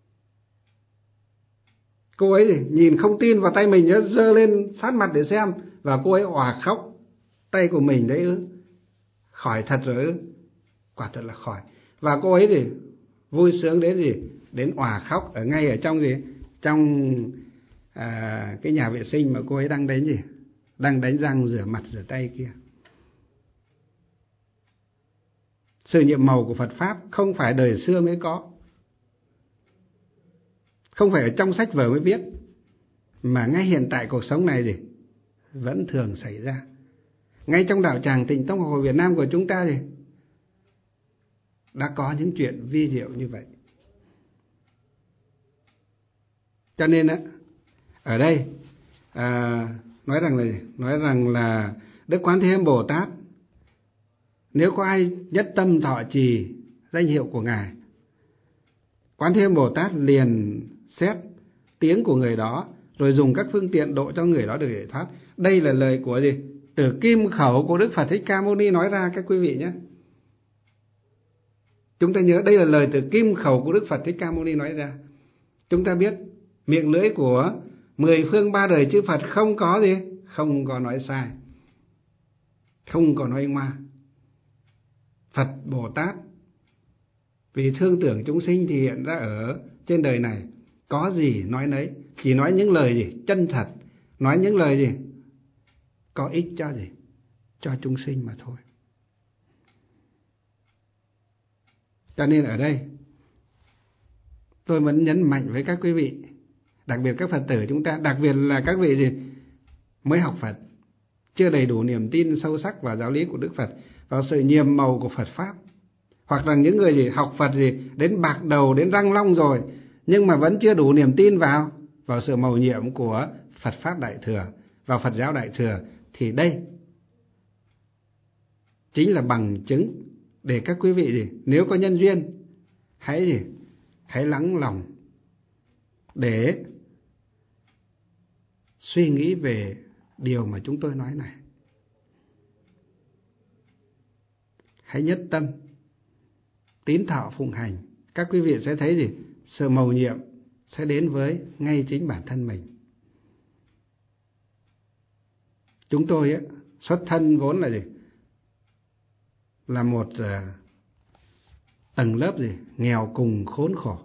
cô ấy nhìn không tin vào tay mình, giơ lên sát mặt để xem, và cô ấy òa khóc. Tay của mình đấy khỏi thật rồi quả thật là khỏi. Và cô ấy vui sướng đến òa khóc ngay ở trong cái nhà vệ sinh mà cô ấy đang đánh răng rửa mặt rửa tay kia. Sự nhiệm màu của Phật Pháp không phải đời xưa mới có, không phải ở trong sách vở mới viết, mà ngay hiện tại cuộc sống này vẫn thường xảy ra. Ngay trong đạo tràng Tịnh Tông Học Hội Việt Nam của chúng ta đã có những chuyện vi diệu như vậy. Cho nên ở đây nói rằng là Đức Quán Thế Âm Bồ Tát, nếu có ai nhất tâm thọ trì danh hiệu của Ngài, Quán Thế Âm Bồ Tát liền xét tiếng của người đó, rồi dùng các phương tiện độ cho người đó được giải thoát. Đây là lời của từ kim khẩu của Đức Phật Thích Ca Mâu Ni nói ra các quý vị nhé. Chúng ta nhớ đây là lời từ kim khẩu của Đức Phật Thích Ca Mâu Ni nói ra. Chúng ta biết miệng lưỡi của 10 phương 3 đời chư Phật không có gì, không có nói sai, không có nói ngoa. Phật Bồ Tát vì thương tưởng chúng sinh thì hiện ra ở trên đời này, có gì nói nấy, chỉ nói những lời gì chân thật, nói những lời gì có ích cho gì, cho chúng sinh mà thôi. Cho nên ở đây tôi vẫn nhấn mạnh với các quý vị, đặc biệt các Phật tử chúng ta, đặc biệt là các vị gì mới học Phật, chưa đầy đủ niềm tin sâu sắc vào giáo lý của Đức Phật, vào sự nhiệm màu của Phật Pháp, hoặc là những người gì học Phật gì đến bạc đầu, đến răng long rồi, nhưng mà vẫn chưa đủ niềm tin vào sự mầu nhiệm của Phật Pháp Đại Thừa, vào Phật giáo Đại Thừa, thì đây chính là bằng chứng để các quý vị gì nếu có nhân duyên hãy lắng lòng để suy nghĩ về điều mà chúng tôi nói này. Hãy nhất tâm tín thọ phụng hành, các quý vị sẽ thấy gì sự mầu nhiệm sẽ đến với ngay chính bản thân mình. Chúng tôi xuất thân vốn là gì, là một tầng lớp gì nghèo cùng khốn khổ,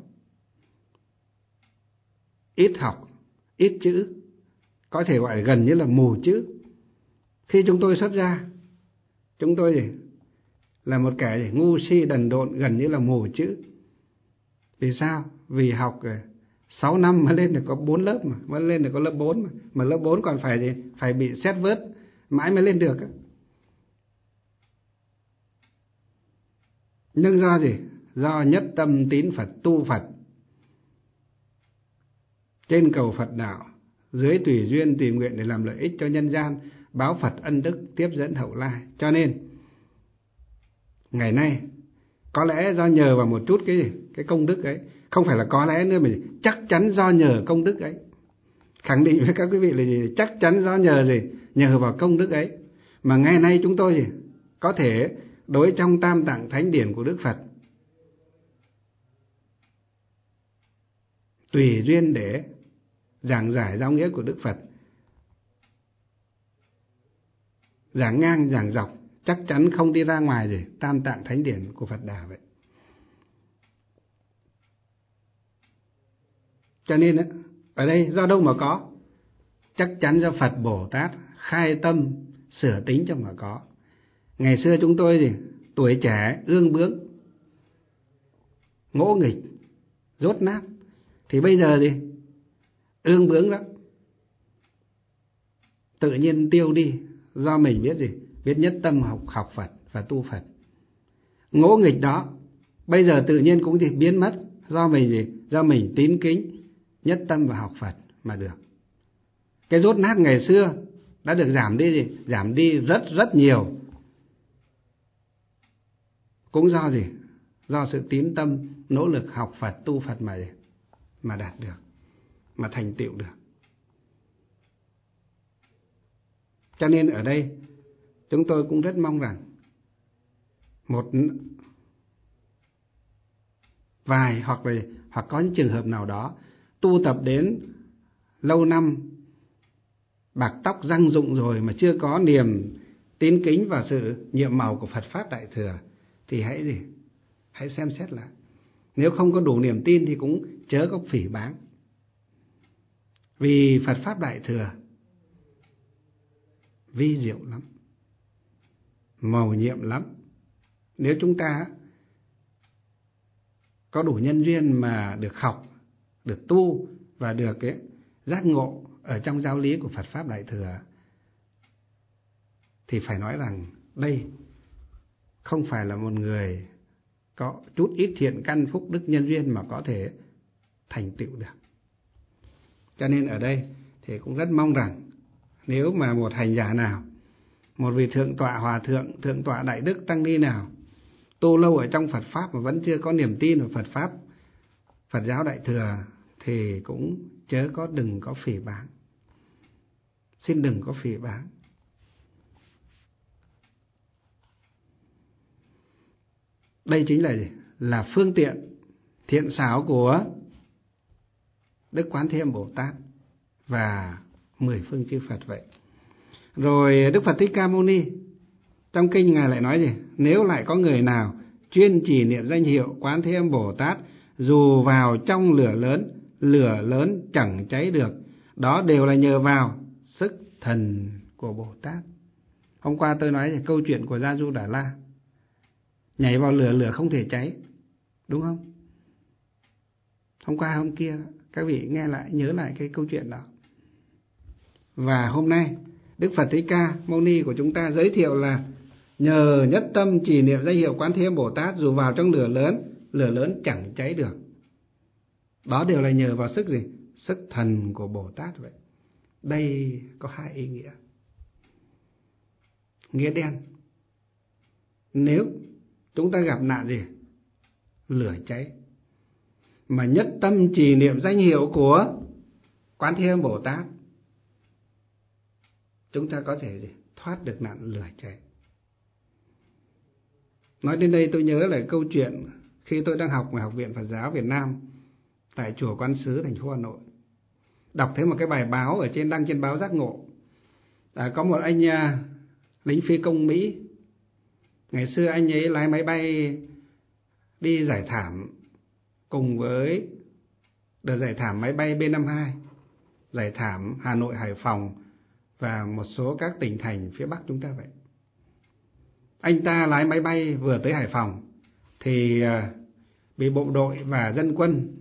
ít học, ít chữ, có thể gọi là gần như là mù chữ. Khi chúng tôi xuất gia, chúng tôi gì là một kẻ ngu si đần độn, gần như là mù chữ. Vì sao? Vì học 6 năm mới lên được có 4 lớp, mới lên được có lớp 4 mà lớp 4 còn phải gì phải bị xét vớt mãi mới lên được. Nhưng do gì? Do nhất tâm tín Phật, tu Phật, trên cầu Phật đạo, dưới tùy duyên tùy nguyện để làm lợi ích cho nhân gian, báo Phật ân đức, tiếp dẫn hậu lai. Cho nên ngày nay có lẽ do nhờ vào một chút cái công đức ấy, không phải là có lẽ nữa mà chắc chắn do nhờ công đức ấy. Khẳng định với các quý vị là gì? Chắc chắn do nhờ gì? Nhờ vào công đức ấy mà ngày nay chúng tôi gì có thể đối trong Tam Tạng Thánh Điển của Đức Phật tùy duyên để giảng giải giáo nghĩa của Đức Phật, giảng ngang giảng dọc, chắc chắn không đi ra ngoài gì Tam Tạng Thánh Điển của Phật Đà vậy. Cho nên ở đây do đâu mà có? Chắc chắn do Phật Bồ Tát khai tâm sửa tính cho mà có. Ngày xưa chúng tôi gì tuổi trẻ ương bướng, ngỗ nghịch, dốt nát, thì bây giờ gì ương bướng đó tự nhiên tiêu đi, do mình biết gì biết nhất tâm học Phật và tu Phật. Ngỗ nghịch đó bây giờ tự nhiên cũng gì biến mất, do mình gì do mình tín kính nhất tâm và học Phật mà được. Cái dốt nát ngày xưa đã được giảm đi gì giảm đi rất rất nhiều, cũng do gì do sự tín tâm nỗ lực học Phật tu Phật mà đạt được, mà thành tựu được. Cho nên ở đây chúng tôi cũng rất mong rằng một vài hoặc có những trường hợp nào đó tu tập đến lâu năm, bạc tóc răng rụng rồi mà chưa có niềm tín kính và sự nhiệm màu của Phật Pháp Đại Thừa, thì hãy xem xét lại. Nếu không có đủ niềm tin thì cũng chớ có phỉ báng. Vì Phật Pháp Đại Thừa vi diệu lắm, mầu nhiệm lắm. Nếu chúng ta có đủ nhân duyên mà được học, được tu và được cái giác ngộ ở trong giáo lý của Phật Pháp Đại Thừa, thì phải nói rằng đây không phải là một người có chút ít thiện căn phúc đức nhân duyên mà có thể thành tựu được. Cho nên ở đây thì cũng rất mong rằng nếu mà một hành giả nào, một vị thượng tọa hòa thượng, thượng tọa đại đức tăng ni nào tu lâu ở trong Phật Pháp mà vẫn chưa có niềm tin vào Phật Pháp, Phật giáo Đại Thừa, thì cũng đừng có phỉ báng. Xin đừng có phỉ báng. Đây chính là gì? là phương tiện thiện xảo của Đức Quán Thế Âm Bồ Tát và 10 phương chư Phật vậy. Rồi Đức Phật Thích Ca Mâu Ni trong kinh Ngài lại nói gì? Nếu lại có người nào chuyên trì niệm danh hiệu Quán Thế Âm Bồ Tát, dù vào trong lửa lớn chẳng cháy được. Đó đều là nhờ vào sức thần của Bồ Tát. Hôm qua tôi nói câu chuyện của Gia Du Đà La, nhảy vào lửa không thể cháy, đúng không? Hôm qua hôm kia các vị nghe lại, nhớ lại cái câu chuyện đó. Và hôm nay Đức Phật Thích Ca Mâu Ni của chúng ta giới thiệu là nhờ nhất tâm trì niệm danh hiệu Quán Thế Âm Bồ Tát, dù vào trong lửa lớn chẳng cháy được. Đó đều là nhờ vào sức gì? Sức thần của Bồ Tát vậy. Đây có hai ý nghĩa. Nghĩa đen, nếu chúng ta gặp nạn gì? Lửa cháy, mà nhất tâm trì niệm danh hiệu của Quán Thế Âm Bồ Tát, chúng ta có thể gì? Thoát được nạn lửa cháy. Nói đến đây tôi nhớ lại câu chuyện khi tôi đang học ở Học viện Phật giáo Việt Nam tại chùa Quán Sứ, thành phố Hà Nội. Đọc thấy một cái bài báo ở đăng trên báo Giác Ngộ. Có một anh lính phi công Mỹ. Ngày xưa anh ấy lái máy bay đi giải thảm cùng với đợt giải thảm máy bay B-52, giải thảm Hà Nội, Hải Phòng và một số các tỉnh thành phía Bắc chúng ta vậy. Anh ta lái máy bay vừa tới Hải Phòng thì bị bộ đội và dân quân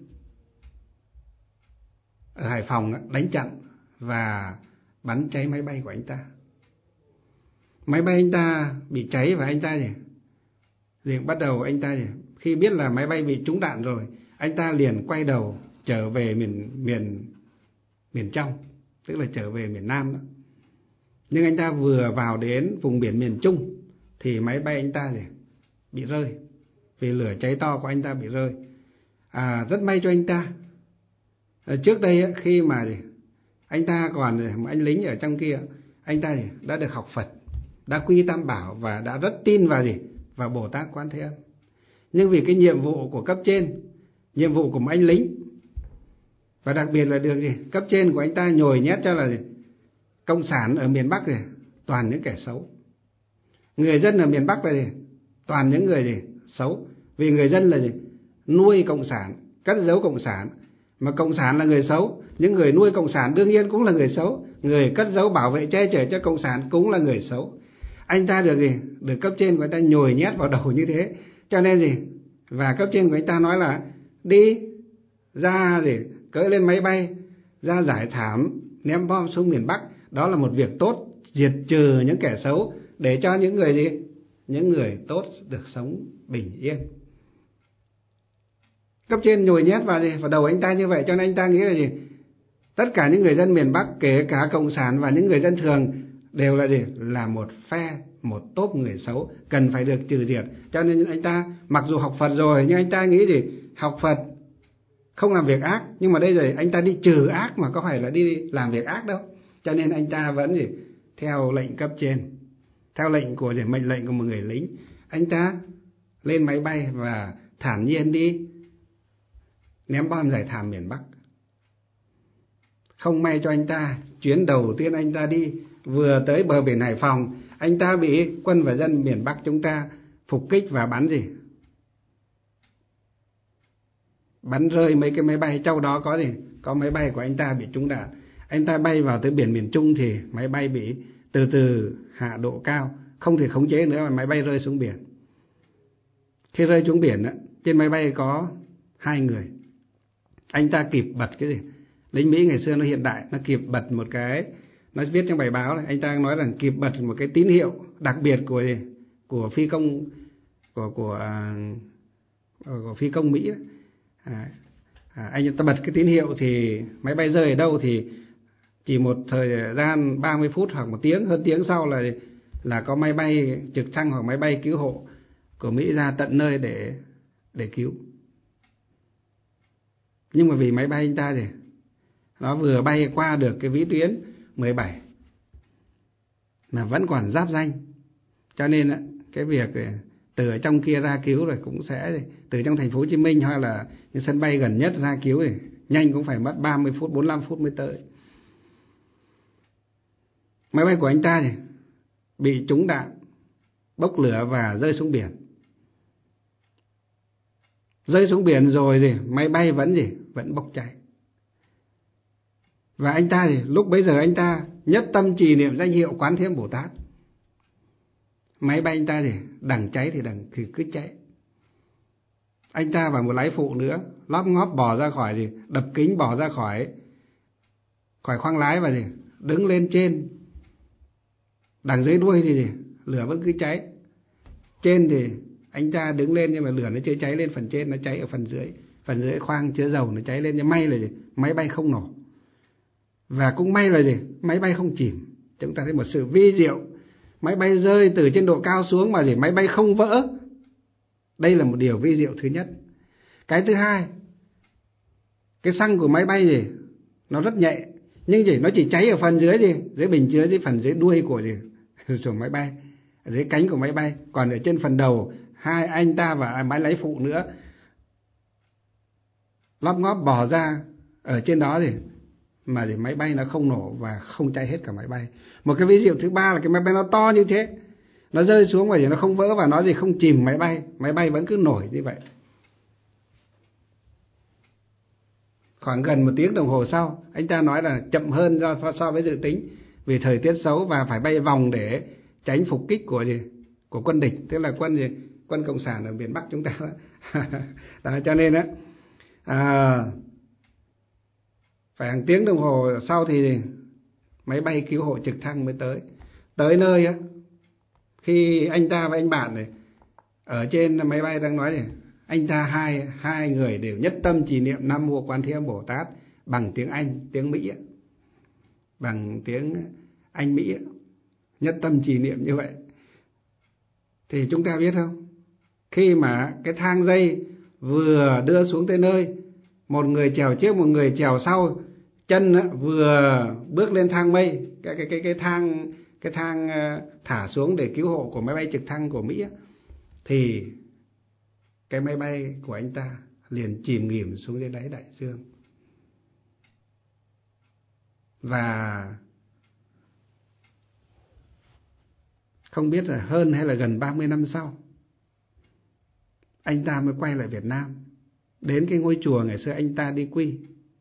ở Hải Phòng đánh chặn và bắn cháy máy bay của anh ta. Máy bay anh ta bị cháy và anh ta liền bắt đầu khi biết là máy bay bị trúng đạn rồi, anh ta liền quay đầu trở về miền trong, tức là trở về miền Nam đó. Nhưng anh ta vừa vào đến vùng biển miền Trung thì máy bay anh ta bị rơi, vì lửa cháy to của anh ta bị rơi. Rất may cho anh ta. Trước đây khi mà anh ta còn một anh lính ở trong kia, anh ta đã được học Phật, đã quy Tam Bảo và đã rất tin vào Bồ Tát Quán Thế Âm. Nhưng vì cái nhiệm vụ của cấp trên, nhiệm vụ của một anh lính, và đặc biệt là được cấp trên của anh ta nhồi nhét cho là cộng sản ở miền Bắc toàn những kẻ xấu. Người dân ở miền Bắc là toàn những người xấu. Vì người dân là nuôi cộng sản, cất giấu cộng sản, mà cộng sản là người xấu. Những người nuôi cộng sản đương nhiên cũng là người xấu. Người cất giấu bảo vệ che chở cho cộng sản cũng là người xấu. Anh ta được cấp trên của anh ta nhồi nhét vào đầu như thế. Cho nên và cấp trên của anh ta nói là đi ra cưỡi lên máy bay ra giải thảm, ném bom xuống miền Bắc. Đó là một việc tốt, diệt trừ những kẻ xấu để cho những người những người tốt được sống bình yên. Cấp trên nhồi nhét vào đầu anh ta như vậy, cho nên anh ta nghĩ là tất cả những người dân miền Bắc, kể cả cộng sản và những người dân thường, đều là một phe, một tốp người xấu, cần phải được trừ diệt. Cho nên anh ta mặc dù học Phật rồi, nhưng anh ta nghĩ học Phật không làm việc ác, nhưng mà đây rồi anh ta đi trừ ác mà có phải là đi làm việc ác đâu. Cho nên anh ta vẫn theo lệnh cấp trên, theo lệnh của mệnh lệnh của một người lính. Anh ta lên máy bay và thản nhiên đi ném bom giải thảm miền Bắc. Không may cho anh ta, chuyến đầu tiên anh ta đi vừa tới bờ biển Hải Phòng, anh ta bị quân và dân miền Bắc chúng ta phục kích và bắn bắn rơi mấy cái máy bay. Trong đó có máy bay của anh ta bị trúng đạn. Anh ta bay vào tới biển miền Trung thì máy bay bị từ từ hạ độ cao, không thể khống chế nữa, mà máy bay rơi xuống biển. Khi rơi xuống biển trên máy bay có 2 người. Anh ta kịp bật lính Mỹ ngày xưa nó hiện đại, nó kịp bật một cái, nó viết trong bài báo này, anh ta nói rằng kịp bật một cái tín hiệu đặc biệt của phi công của phi công Mỹ. Anh ta bật cái tín hiệu thì máy bay rơi ở đâu thì chỉ một thời gian 30 phút hoặc một tiếng, hơn tiếng sau là có máy bay trực thăng hoặc máy bay cứu hộ của Mỹ ra tận nơi để cứu. Nhưng mà vì máy bay anh ta nó vừa bay qua được cái vĩ tuyến 17 mà vẫn còn giáp danh, cho nên cái việc từ ở trong kia ra cứu, rồi cũng sẽ từ trong thành phố Hồ Chí Minh hoặc là những sân bay gần nhất ra cứu, thì nhanh cũng phải mất 30 phút 45 phút mới tới. Máy bay của anh ta thì bị trúng đạn, bốc lửa và rơi xuống biển. Rơi xuống biển rồi máy bay vẫn bốc cháy. Và anh ta thì lúc bấy giờ anh ta nhất tâm trì niệm danh hiệu Quán Thế Âm Bồ Tát. Máy bay anh ta thì đằng cháy thì cứ cháy. Anh ta và một lái phụ nữa lóp ngóp bò ra khỏi đập kính bò ra khỏi khoang lái và đứng lên trên. Đằng dưới đuôi thì lửa vẫn cứ cháy. Trên thì anh ta đứng lên nhưng mà lửa nó chưa cháy lên phần trên, nó cháy ở phần dưới. Phần dưới khoang chứa dầu nó cháy lên, nhưng may là máy bay không nổ. Và cũng may là máy bay không chìm. Chúng ta thấy một sự vi diệu. Máy bay rơi từ trên độ cao xuống mà máy bay không vỡ. Đây là một điều vi diệu thứ nhất. Cái thứ hai, cái xăng của máy bay nó rất nhẹ, nhưng nó chỉ cháy ở phần dưới dưới bình chứa, dưới phần dưới đuôi của máy bay, dưới cánh của máy bay. Còn ở trên phần đầu, hai anh ta và máy lái phụ nữa lóp ngóp bò ra ở trên đó mà máy bay nó không nổ và không cháy hết cả máy bay. Một cái ví dụ thứ ba là cái máy bay nó to như thế, nó rơi xuống và nó không vỡ và nó không chìm máy bay vẫn cứ nổi như vậy. Khoảng gần 1 tiếng đồng hồ sau, anh ta nói là chậm hơn so với dự tính vì thời tiết xấu và phải bay vòng để tránh phục kích của quân địch, tức là quân cộng sản ở miền Bắc chúng ta đó. Cho nên phải hàng tiếng đồng hồ sau thì máy bay cứu hộ trực thăng mới tới nơi khi anh ta và anh bạn ở trên máy bay đang nói anh ta hai người đều nhất tâm trì niệm Nam Mô Quán Thế Âm Bồ Tát bằng tiếng Anh, tiếng Mỹ, bằng tiếng Anh Mỹ, nhất tâm trì niệm như vậy. Thì chúng ta biết không, khi mà cái thang dây vừa đưa xuống tới nơi, một người chèo trước một người chèo sau, chân vừa bước lên thang mây, cái thang thả xuống để cứu hộ của máy bay trực thăng của Mỹ, thì cái máy bay của anh ta liền chìm nghỉm xuống dưới đáy đại dương. Và không biết là hơn hay là gần 30 năm sau, anh ta mới quay lại Việt Nam, đến cái ngôi chùa ngày xưa anh ta đi quy.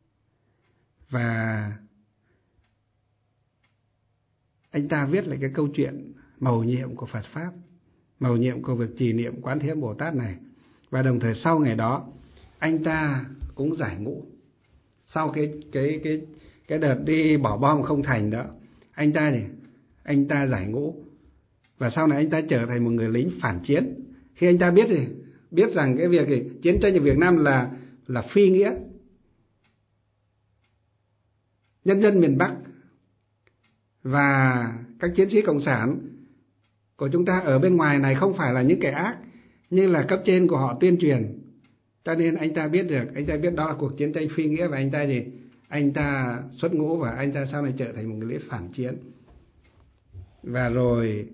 Và anh ta viết lại cái câu chuyện mầu nhiệm của Phật Pháp, mầu nhiệm của việc trì niệm Quán Thế Âm Bồ Tát này. Và đồng thời sau ngày đó, anh ta cũng giải ngũ. Sau cái đợt đi bỏ bom không thành đó, anh ta giải ngũ. Và sau này anh ta trở thành một người lính phản chiến. Khi anh ta biết rằng cái việc chiến tranh ở Việt Nam là phi nghĩa. Nhân dân miền Bắc và các chiến sĩ cộng sản của chúng ta ở bên ngoài này không phải là những kẻ ác, nhưng là cấp trên của họ tuyên truyền. Cho nên anh ta biết đó là cuộc chiến tranh phi nghĩa, và anh ta xuất ngũ và anh ta sau này trở thành một người lính phản chiến. Và rồi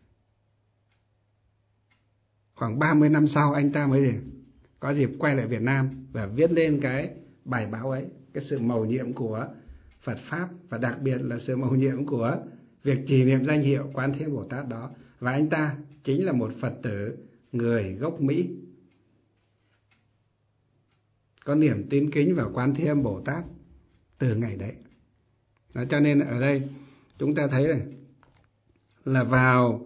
khoảng 30 năm sau anh ta mới có dịp quay lại Việt Nam và viết lên cái bài báo ấy, cái sự mầu nhiệm của Phật Pháp, và đặc biệt là sự mầu nhiệm của việc trì niệm danh hiệu Quán Thế Âm Bồ Tát đó. Và anh ta chính là một Phật tử người gốc Mỹ, có niềm tín kính vào Quán Thế Âm Bồ Tát từ ngày đấy. Đó, cho nên ở đây chúng ta thấy này, là vào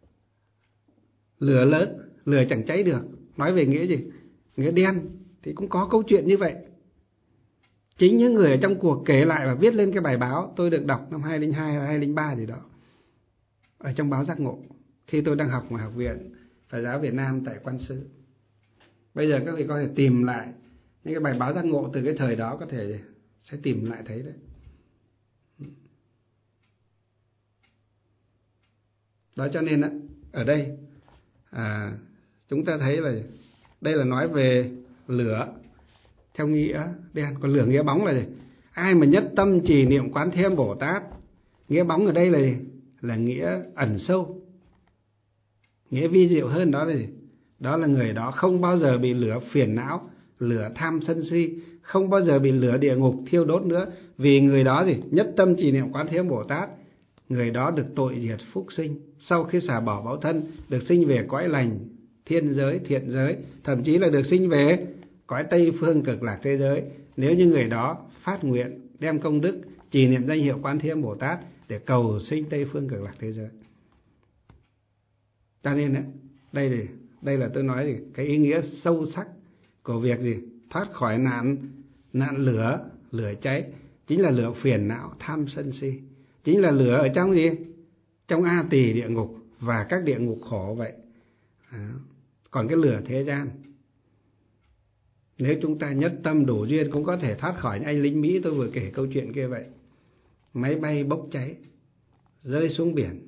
lửa lớn, lửa chẳng cháy được. Nói về nghĩa gì? Nghĩa đen thì cũng có câu chuyện như vậy. Chính những người ở trong cuộc kể lại và viết lên cái bài báo tôi được đọc năm 2002 hay 2003 gì đó, ở trong báo Giác Ngộ, khi tôi đang học ngoài Học viện Phật giáo Việt Nam tại Quan Sư. Bây giờ các vị có thể tìm lại những cái bài báo Giác Ngộ từ cái thời đó, có thể sẽ tìm lại thấy đấy. Đó, cho nên ở đây chúng ta thấy là đây là nói về lửa theo nghĩa đen. Còn lửa nghĩa bóng là gì? Ai mà nhất tâm trì niệm Quán Thế Âm Bồ Tát. Nghĩa bóng ở đây là nghĩa ẩn sâu, nghĩa vi diệu hơn, đó là gì? đó là người đó không bao giờ bị lửa phiền não, lửa tham sân si, không bao giờ bị lửa địa ngục thiêu đốt nữa. Vì người đó gì? Nhất tâm trì niệm Quán Thế Âm Bồ Tát, người đó được tội diệt phúc sinh, sau khi xả bỏ báo thân được sinh về cõi lành, thiên giới, thiện giới, thậm chí là được sinh về cõi Tây Phương Cực Lạc thế giới, nếu như người đó phát nguyện đem công đức trì niệm danh hiệu Quán Thế Âm Bồ Tát để cầu sinh Tây Phương Cực Lạc thế giới. Cho nên đây là tôi nói cái ý nghĩa sâu sắc của việc gì? Thoát khỏi nạn lửa cháy, chính là lửa phiền não tham sân si, chính là lửa ở trong gì? Trong A Tỳ địa ngục và các địa ngục khổ vậy. Còn cái lửa thế gian, nếu chúng ta nhất tâm đủ duyên cũng có thể thoát khỏi. Những anh lính Mỹ tôi vừa kể câu chuyện kia vậy, máy bay bốc cháy rơi xuống biển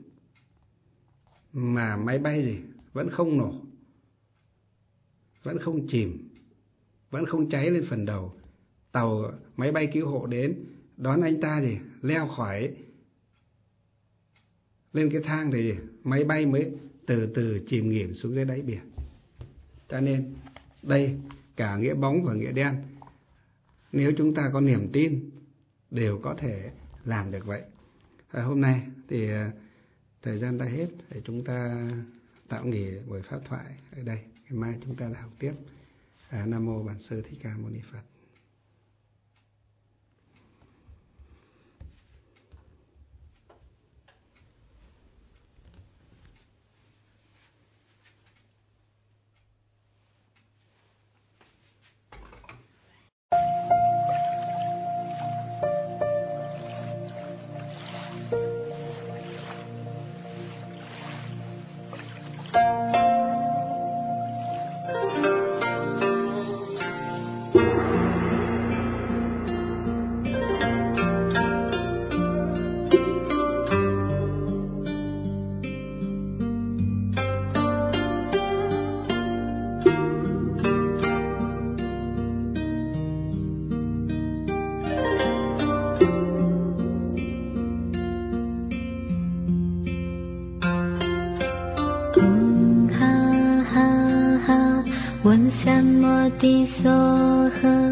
mà máy bay gì vẫn không nổ, vẫn không chìm, vẫn không cháy lên phần đầu. Máy bay cứu hộ đến đón anh ta gì leo khỏi lên cái thang thì máy bay mới từ từ chìm nghỉm xuống dưới đáy biển. Cho nên đây cả nghĩa bóng và nghĩa đen, nếu chúng ta có niềm tin đều có thể làm được vậy. Hôm nay thì thời gian đã hết, để chúng ta tạm nghỉ buổi pháp thoại ở đây. Ngày mai chúng ta lại học tiếp. Nam mô Bản Sư Thích Ca Mâu Ni Phật. Om ha ha ha, Vân Sam Mô Ti So Ha.